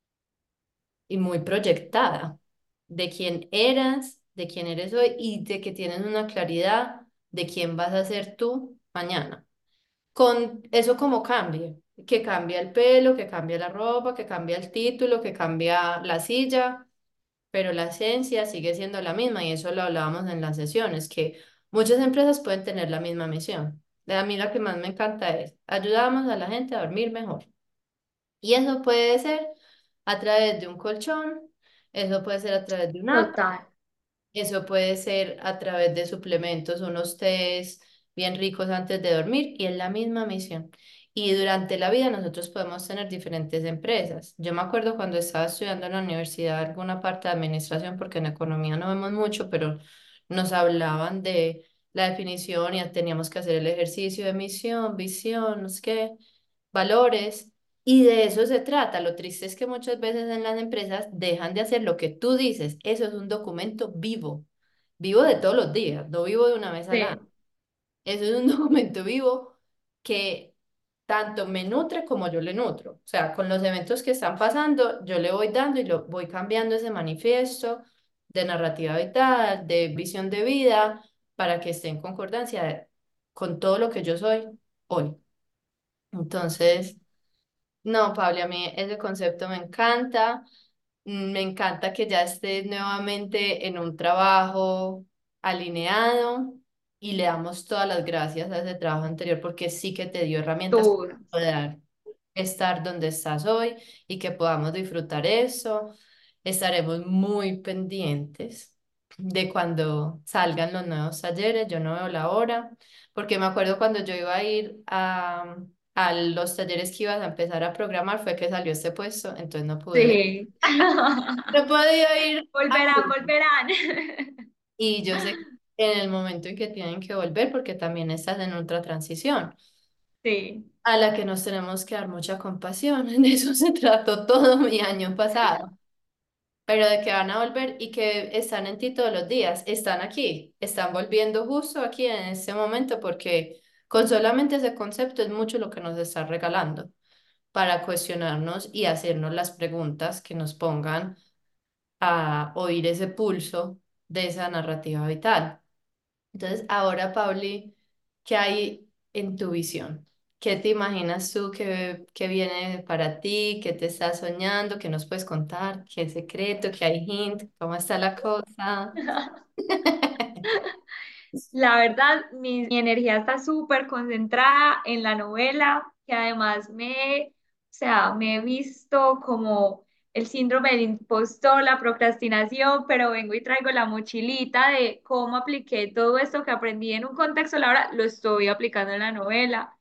y muy proyectada de quién eras, de quién eres hoy y de que tienes una claridad de quién vas a ser tú mañana. Con eso como cambie, que cambia el pelo, que cambia la ropa, que cambia el título, que cambia la silla, pero la esencia sigue siendo la misma y eso lo hablábamos en las sesiones, que muchas empresas pueden tener la misma misión. A mí la que más me encanta es ayudamos a la gente a dormir mejor. Y eso puede ser a través de un colchón, eso puede ser a través de una app, total. eso puede ser a través de suplementos, unos tés bien ricos antes de dormir y es la misma misión. Y durante la vida nosotros podemos tener diferentes empresas. Yo me acuerdo cuando estaba estudiando en la universidad alguna parte de administración, porque en economía no vemos mucho, pero nos hablaban de la definición y teníamos que hacer el ejercicio de misión, visión, no sé qué, valores. Y de eso se trata. Lo triste es que muchas veces en las empresas dejan de hacer lo que tú dices. Eso es un documento vivo, vivo de todos los días, no vivo de una vez al año. Sí, Eso es un documento vivo que tanto me nutre como yo le nutro. O sea, con los eventos que están pasando, yo le voy dando y lo voy cambiando ese manifiesto de narrativa vital, de visión de vida, para que esté en concordancia con todo lo que yo soy hoy. Entonces, no, Pablo, a mí ese concepto me encanta. Me encanta que ya estés nuevamente en un trabajo alineado y le damos todas las gracias a ese trabajo anterior porque sí que te dio herramientas para tú, poder estar donde estás hoy y que podamos disfrutar eso. Estaremos muy pendientes de cuando salgan los nuevos talleres. Yo no veo la hora porque me acuerdo cuando yo iba a ir a los talleres que ibas a empezar a programar fue que salió este puesto, entonces no pude. sí. No podía ir a Volverán, uno. volverán. Y yo sé que en el momento en que tienen que volver, porque también estás en otra transición, Sí, a la que nos tenemos que dar mucha compasión. De eso se trató todo mi año pasado. Pero de que van a volver y que están en ti todos los días, están aquí, están volviendo justo aquí en este momento, porque con solamente ese concepto es mucho lo que nos está regalando. para cuestionarnos y hacernos las preguntas que nos pongan a oír ese pulso de esa narrativa vital. Entonces, ahora, Pauli, ¿qué hay en tu visión? ¿Qué te imaginas tú que viene para ti? ¿Qué te estás soñando? ¿Qué nos puedes contar? ¿Qué secreto? ¿Qué hay hint? ¿Cómo está la cosa? La verdad, mi energía está súper concentrada en la novela, que además o sea, me he visto como el síndrome del impostor, la procrastinación, pero vengo y traigo la mochilita de cómo apliqué todo esto que aprendí en un contexto, ahora lo estoy aplicando en la novela.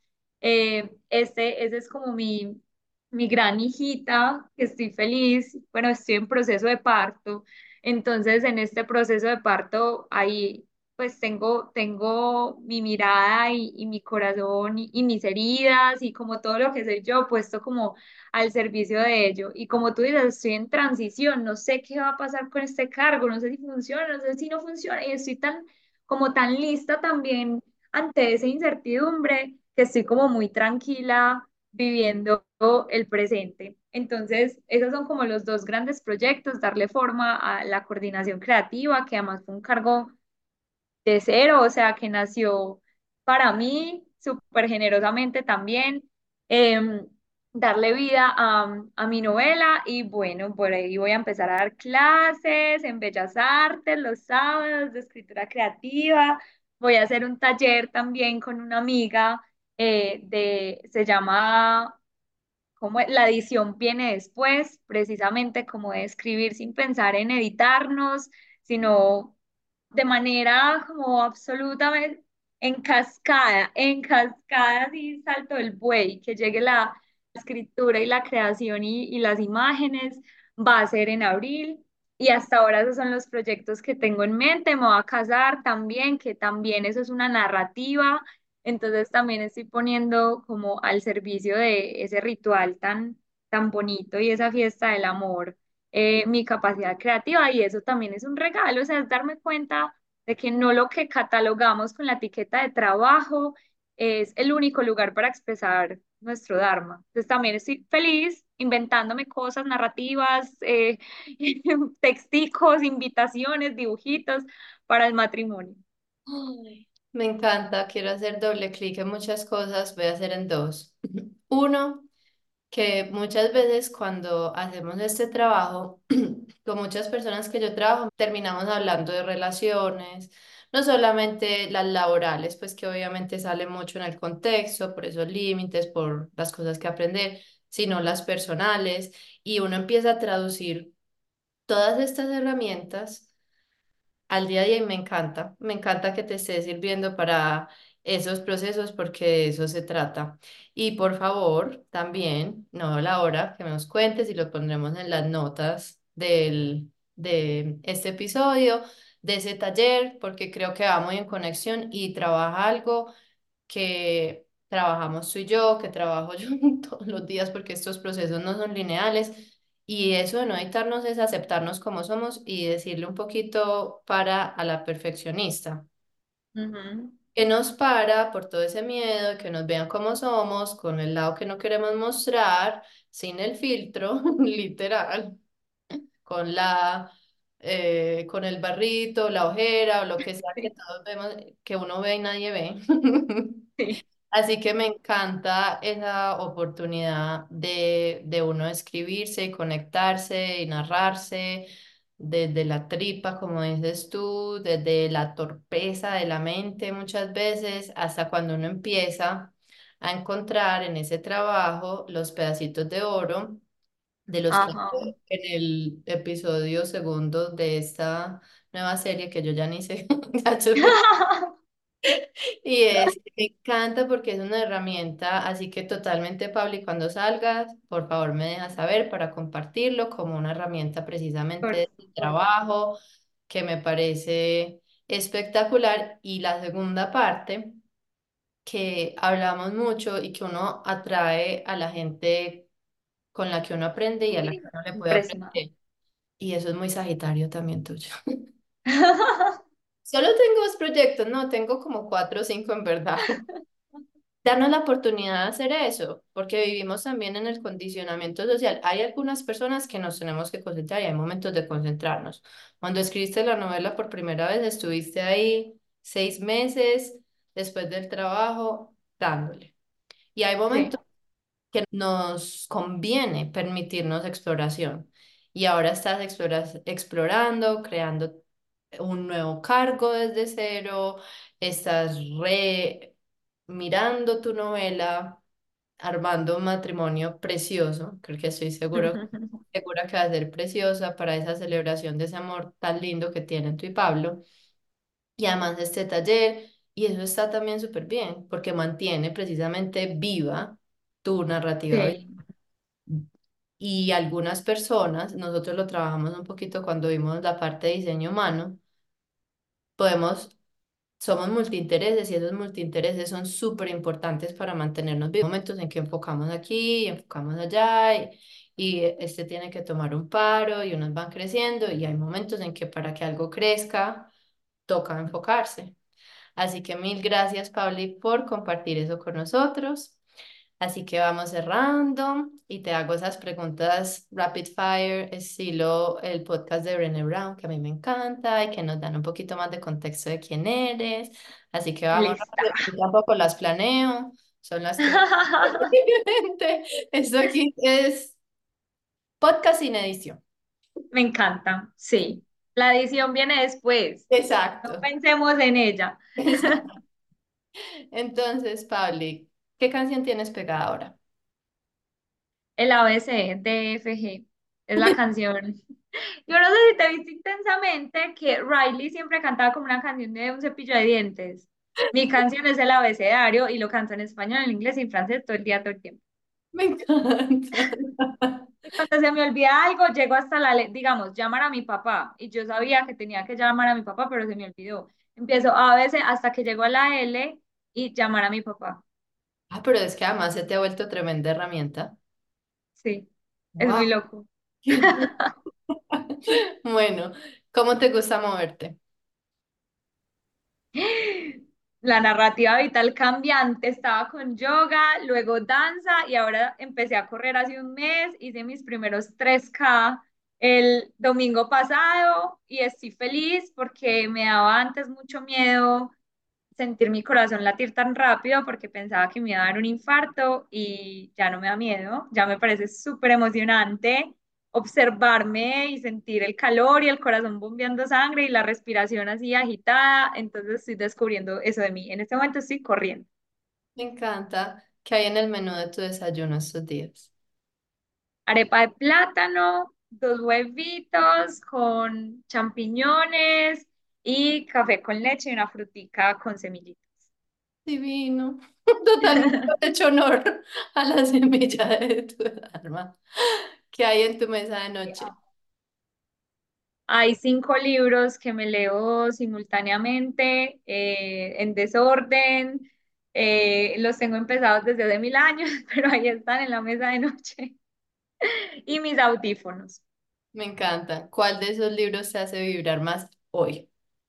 Ese es como mi gran hijita, que estoy feliz, bueno, estoy en proceso de parto, entonces en este proceso de parto ahí pues tengo mi mirada y mi corazón y mis heridas y como todo lo que soy yo puesto como al servicio de ello. Y como tú dices, estoy en transición, no sé qué va a pasar con este cargo, no sé si funciona, no sé si no funciona y estoy como tan lista también ante esa incertidumbre que estoy como muy tranquila viviendo el presente. Entonces, esos son como los dos grandes proyectos, darle forma a la coordinación creativa, que además fue un cargo de cero, o sea, que nació para mí súper generosamente también, em, darle vida a mi novela y bueno, por ahí voy a empezar a dar clases en Bellas Artes los sábados de escritura creativa, voy a hacer un taller también con una amiga se llama como la edición viene después, precisamente como de escribir sin pensar en editarnos, sino de manera como absolutamente en cascada, así salto del buey, que llegue la escritura y la creación y las imágenes, va a ser en abril. Y hasta ahora esos son los proyectos que tengo en mente. Me voy a casar también, que también eso es una narrativa. Entonces también estoy poniendo como al servicio de ese ritual tan bonito y esa fiesta del amor, mi capacidad creativa y eso también es un regalo, o sea, es darme cuenta de que no lo que catalogamos con la etiqueta de trabajo es el único lugar para expresar nuestro Dharma. Entonces también estoy feliz inventándome cosas narrativas, texticos, invitaciones, dibujitos para el matrimonio. Ay, me encanta, quiero hacer doble clic en muchas cosas, voy a hacer en dos. Uno, que muchas veces cuando hacemos este trabajo, con muchas personas que yo trabajo, terminamos hablando de relaciones, no solamente las laborales, pues que obviamente sale mucho en el contexto, por esos límites, por las cosas que aprender, sino las personales, y uno empieza a traducir todas estas herramientas al día a día y me encanta que te estés sirviendo para esos procesos porque de eso se trata. Y por favor, también, no la hora, que nos cuentes y lo pondremos en las notas de este episodio, de ese taller, porque creo que va muy en conexión y trabaja algo que trabajamos tú y yo, que trabajo yo todos los días porque estos procesos no son lineales. Y eso de no editarnos es aceptarnos como somos y decirle un poquito para a la perfeccionista, Ujú. que nos para por todo ese miedo de que nos vean como somos, con el lado que no queremos mostrar, sin el filtro, literal, con con el barrito, la ojera o lo que sea que Sí, todos vemos, que uno ve y nadie ve. sí. Así que me encanta esa oportunidad de uno escribirse y conectarse y narrarse desde la tripa, como dices tú, desde la torpeza de la mente muchas veces, hasta cuando uno empieza a encontrar en ese trabajo los pedacitos de oro de los que Ajá. hablé en el episodio segundo de esta nueva serie que yo ya ni sé. Y me encanta porque es una herramienta, así que totalmente, Pablo, cuando salgas, por favor me dejas saber para compartirlo como una herramienta precisamente Por de este supuesto. trabajo que me parece espectacular. Y la segunda parte, que hablamos mucho y que uno atrae a la gente con la que uno aprende y a la que Uy, uno le puede impresionante. aprender. Y eso es muy sagitario también tuyo. Solo tengo dos proyectos, no, tengo como cuatro o cinco en verdad. darnos la oportunidad de hacer eso, porque vivimos también en el condicionamiento social. Hay algunas personas que nos tenemos que concentrar y hay momentos de concentrarnos. Cuando escribiste la novela por primera vez, estuviste ahí 6 meses después del trabajo dándole. Y hay Sí. momentos que nos conviene permitirnos exploración. Y ahora estás explorando, creando un nuevo cargo desde cero, estás mirando tu novela, armando un matrimonio precioso, creo que estoy segura que va a ser preciosa para esa celebración de ese amor tan lindo que tienen tú y Pablo. Y además este taller, y eso está también súper bien, porque mantiene precisamente viva tu narrativa. Sí. Y algunas personas, nosotros lo trabajamos un poquito cuando vimos la parte de diseño humano, podemos, somos multiintereses y esos multiintereses son súper importantes para mantenernos vivos. Hay momentos en que enfocamos aquí, enfocamos allá y este tiene que tomar un paro y unos van creciendo y hay momentos en que para que algo crezca toca enfocarse. Así que mil gracias, Pauli, por compartir eso con nosotros. Así que vamos cerrando y te hago esas preguntas rapid fire, estilo el podcast de Brené Brown, que a mí me encanta y que nos dan un poquito más de contexto de quién eres. Así que vamos Lista. rápido. Yo tampoco las planeo, son las que... Esto aquí es podcast sin edición. Me encanta, sí. La edición viene después. No Exacto. pensemos en ella. Exacto. Entonces, Pauli, ¿qué canción tienes pegada ahora? El ABC de FG es la canción. Yo no sé si te viste intensamente que Riley siempre cantaba como una canción de un cepillo de dientes. Mi canción es el abecedario y lo canto en español, en inglés y en francés todo el día, todo el tiempo. Me encanta. Y cuando se me olvida algo, llego hasta digamos, llamar a mi papá. Y yo sabía que tenía que llamar a mi papá, pero se me olvidó. Empiezo a veces hasta que llego a la L y llamar a mi papá. Ah, pero es que además se te ha vuelto tremenda herramienta. Sí, es Wow. muy loco. Bueno, ¿cómo te gusta moverte? La narrativa vital cambiante, estaba con yoga, luego danza y ahora empecé a correr hace un mes, hice mis primeros 3K el domingo pasado y estoy feliz porque me daba antes mucho miedo sentir mi corazón latir tan rápido porque pensaba que me iba a dar un infarto y ya no me da miedo, ya me parece súper emocionante observarme y sentir el calor y el corazón bombeando sangre y la respiración así agitada, entonces estoy descubriendo eso de mí. En este momento estoy corriendo. Me encanta. ¿Qué hay en el menú de tu desayuno estos días? Arepa de plátano, 2 huevitos con champiñones y café con leche y una frutica con semillitas. Divino. Totalmente has hecho honor a la semilla de tu alma. ¿Qué hay en tu mesa de noche? Hay 5 libros que me leo simultáneamente, en desorden. Los tengo empezados desde hace 1000 años, pero ahí están en la mesa de noche. Y mis audífonos. Me encanta. ¿Cuál de esos libros te hace vibrar más hoy?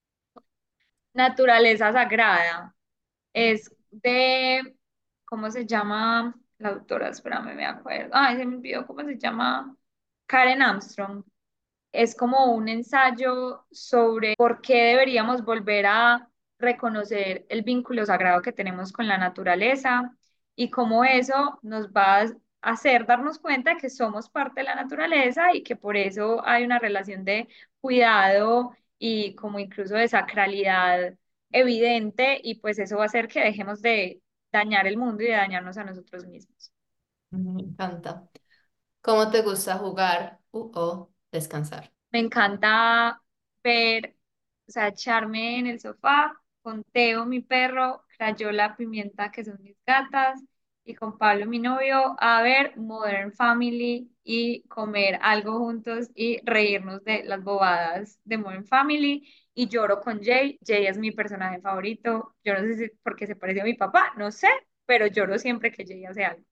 Naturaleza Sagrada. Es de, ¿cómo se llama la autora? Espérame, me acuerdo. Ay, se me olvidó cómo se llama. Karen Armstrong. Es como un ensayo sobre por qué deberíamos volver a reconocer el vínculo sagrado que tenemos con la naturaleza y cómo eso nos va a hacer darnos cuenta que somos parte de la naturaleza y que por eso hay una relación de cuidado y como incluso de sacralidad evidente y pues eso va a hacer que dejemos de dañar el mundo y de dañarnos a nosotros mismos. Me encanta. ¿Cómo te gusta jugar o descansar? Me encanta ver, o sea, echarme en el sofá con Teo, mi perro, Crayola, Pimienta, que son mis gatas, y con Pablo, mi novio, a ver Modern Family y comer algo juntos y reírnos de las bobadas de Modern Family. Y lloro con Jay. Jay es mi personaje favorito. Yo no sé si porque se parece a mi papá, no sé, pero lloro siempre que Jay hace algo.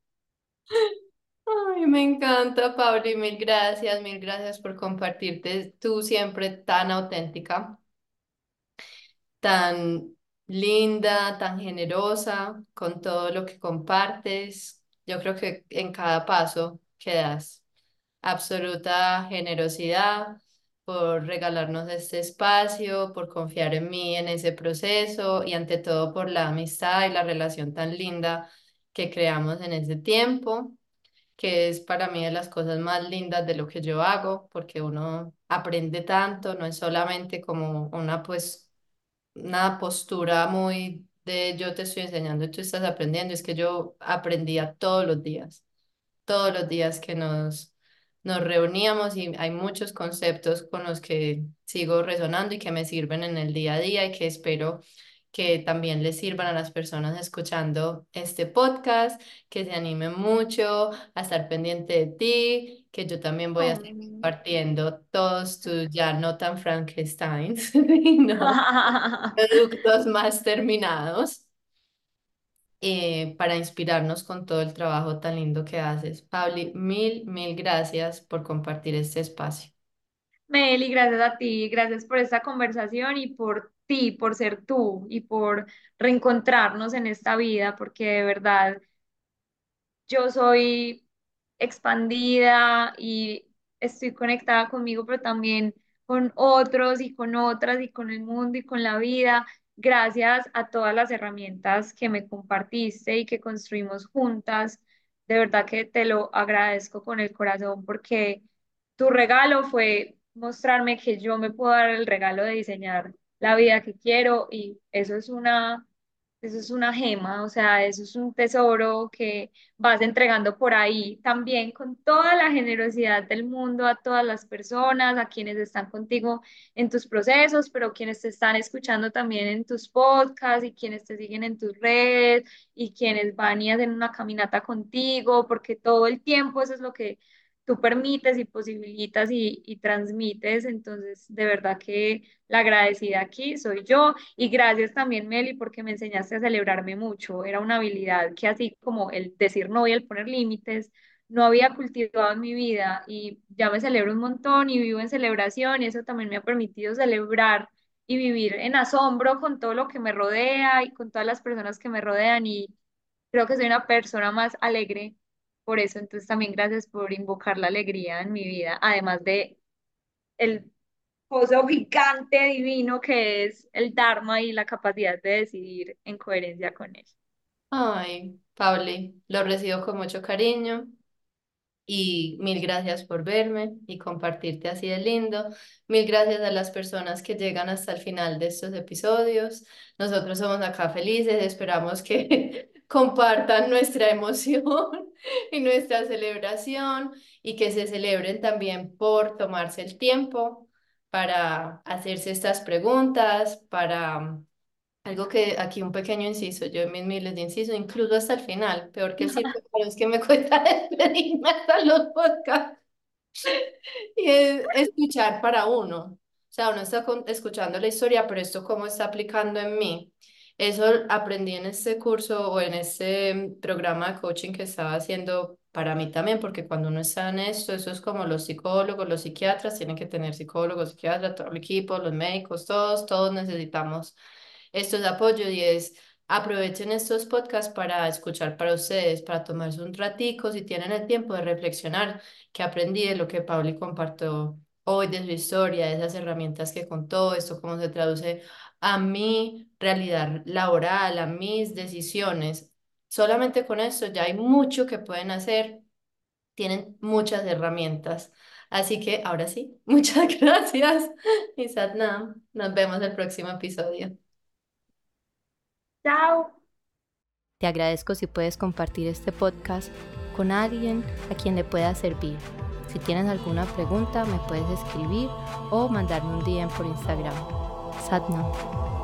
Ay, me encanta, Pauli, mil gracias por compartirte tú siempre tan auténtica, tan linda, tan generosa con todo lo que compartes. Yo creo que en cada paso que das, absoluta generosidad por regalarnos este espacio, por confiar en mí en ese proceso y ante todo por la amistad y la relación tan linda que creamos en ese tiempo, que es para mí de las cosas más lindas de lo que yo hago, porque uno aprende tanto, no es solamente como una postura muy de yo te estoy enseñando y tú estás aprendiendo, es que yo aprendía todos los días que nos reuníamos y hay muchos conceptos con los que sigo resonando y que me sirven en el día a día y que espero que también les sirvan a las personas escuchando este podcast, que se animen mucho a estar pendiente de ti, que yo también voy a estar Oh. compartiendo todos tus ya no tan Frankensteins, sino productos más terminados para inspirarnos con todo el trabajo tan lindo que haces. Pauli, mil gracias por compartir este espacio. Meli, gracias a ti, gracias por esta conversación y por ti, por ser tú y por reencontrarnos en esta vida, porque de verdad yo soy expandida y estoy conectada conmigo, pero también con otros y con otras y con el mundo y con la vida, gracias a todas las herramientas que me compartiste y que construimos juntas. De verdad que te lo agradezco con el corazón porque tu regalo fue mostrarme que yo me puedo dar el regalo de diseñar la vida que quiero y eso es una gema, o sea, eso es un tesoro que vas entregando por ahí, también con toda la generosidad del mundo a todas las personas, a quienes están contigo en tus procesos, pero quienes te están escuchando también en tus podcasts y quienes te siguen en tus redes y quienes van y hacen una caminata contigo, porque todo el tiempo eso es lo que tú permites y posibilitas y transmites. Entonces, de verdad que la agradecida aquí soy yo. Y gracias también, Meli, porque me enseñaste a celebrarme mucho. Era una habilidad que así como el decir no y el poner límites, no había cultivado en mi vida y ya me celebro un montón y vivo en celebración y eso también me ha permitido celebrar y vivir en asombro con todo lo que me rodea y con todas las personas que me rodean y creo que soy una persona más alegre por eso. Entonces también gracias por invocar la alegría en mi vida, además de el pozo gigante divino que es el Dharma y la capacidad de decidir en coherencia con él. Ay, Pauli, lo recibo con mucho cariño. Y mil gracias por verme y compartirte así de lindo. Mil gracias a las personas que llegan hasta el final de estos episodios. Nosotros somos acá felices, esperamos que compartan nuestra emoción y nuestra celebración y que se celebren también por tomarse el tiempo para hacerse estas preguntas, para algo que aquí un pequeño inciso, yo en mis miles de incisos, incluso hasta el final, peor que el circo, pero es que me cuesta despedirme hasta los podcasts. Y es escuchar para uno. O sea, uno está escuchando la historia, pero esto cómo está aplicando en mí. Eso aprendí en este curso o en este programa de coaching que estaba haciendo para mí también, porque cuando uno está en esto, eso es como los psicólogos, los psiquiatras, tienen que tener psicólogos, psiquiatras, todo el equipo, los médicos, todos necesitamos estos apoyos y es aprovechen estos podcasts para escuchar para ustedes, para tomarse un ratico, si tienen el tiempo de reflexionar qué aprendí de lo que Pauli compartió hoy, de su historia, de esas herramientas que contó, esto cómo se traduce a mi realidad laboral, a mis decisiones. Solamente con esto ya hay mucho que pueden hacer, tienen muchas herramientas. Así que ahora sí, muchas gracias y Satnam. Nos vemos el próximo episodio. Chao. Te agradezco si puedes compartir este podcast con alguien a quien le pueda servir. Si tienes alguna pregunta, me puedes escribir o mandarme un DM por Instagram. Satnam.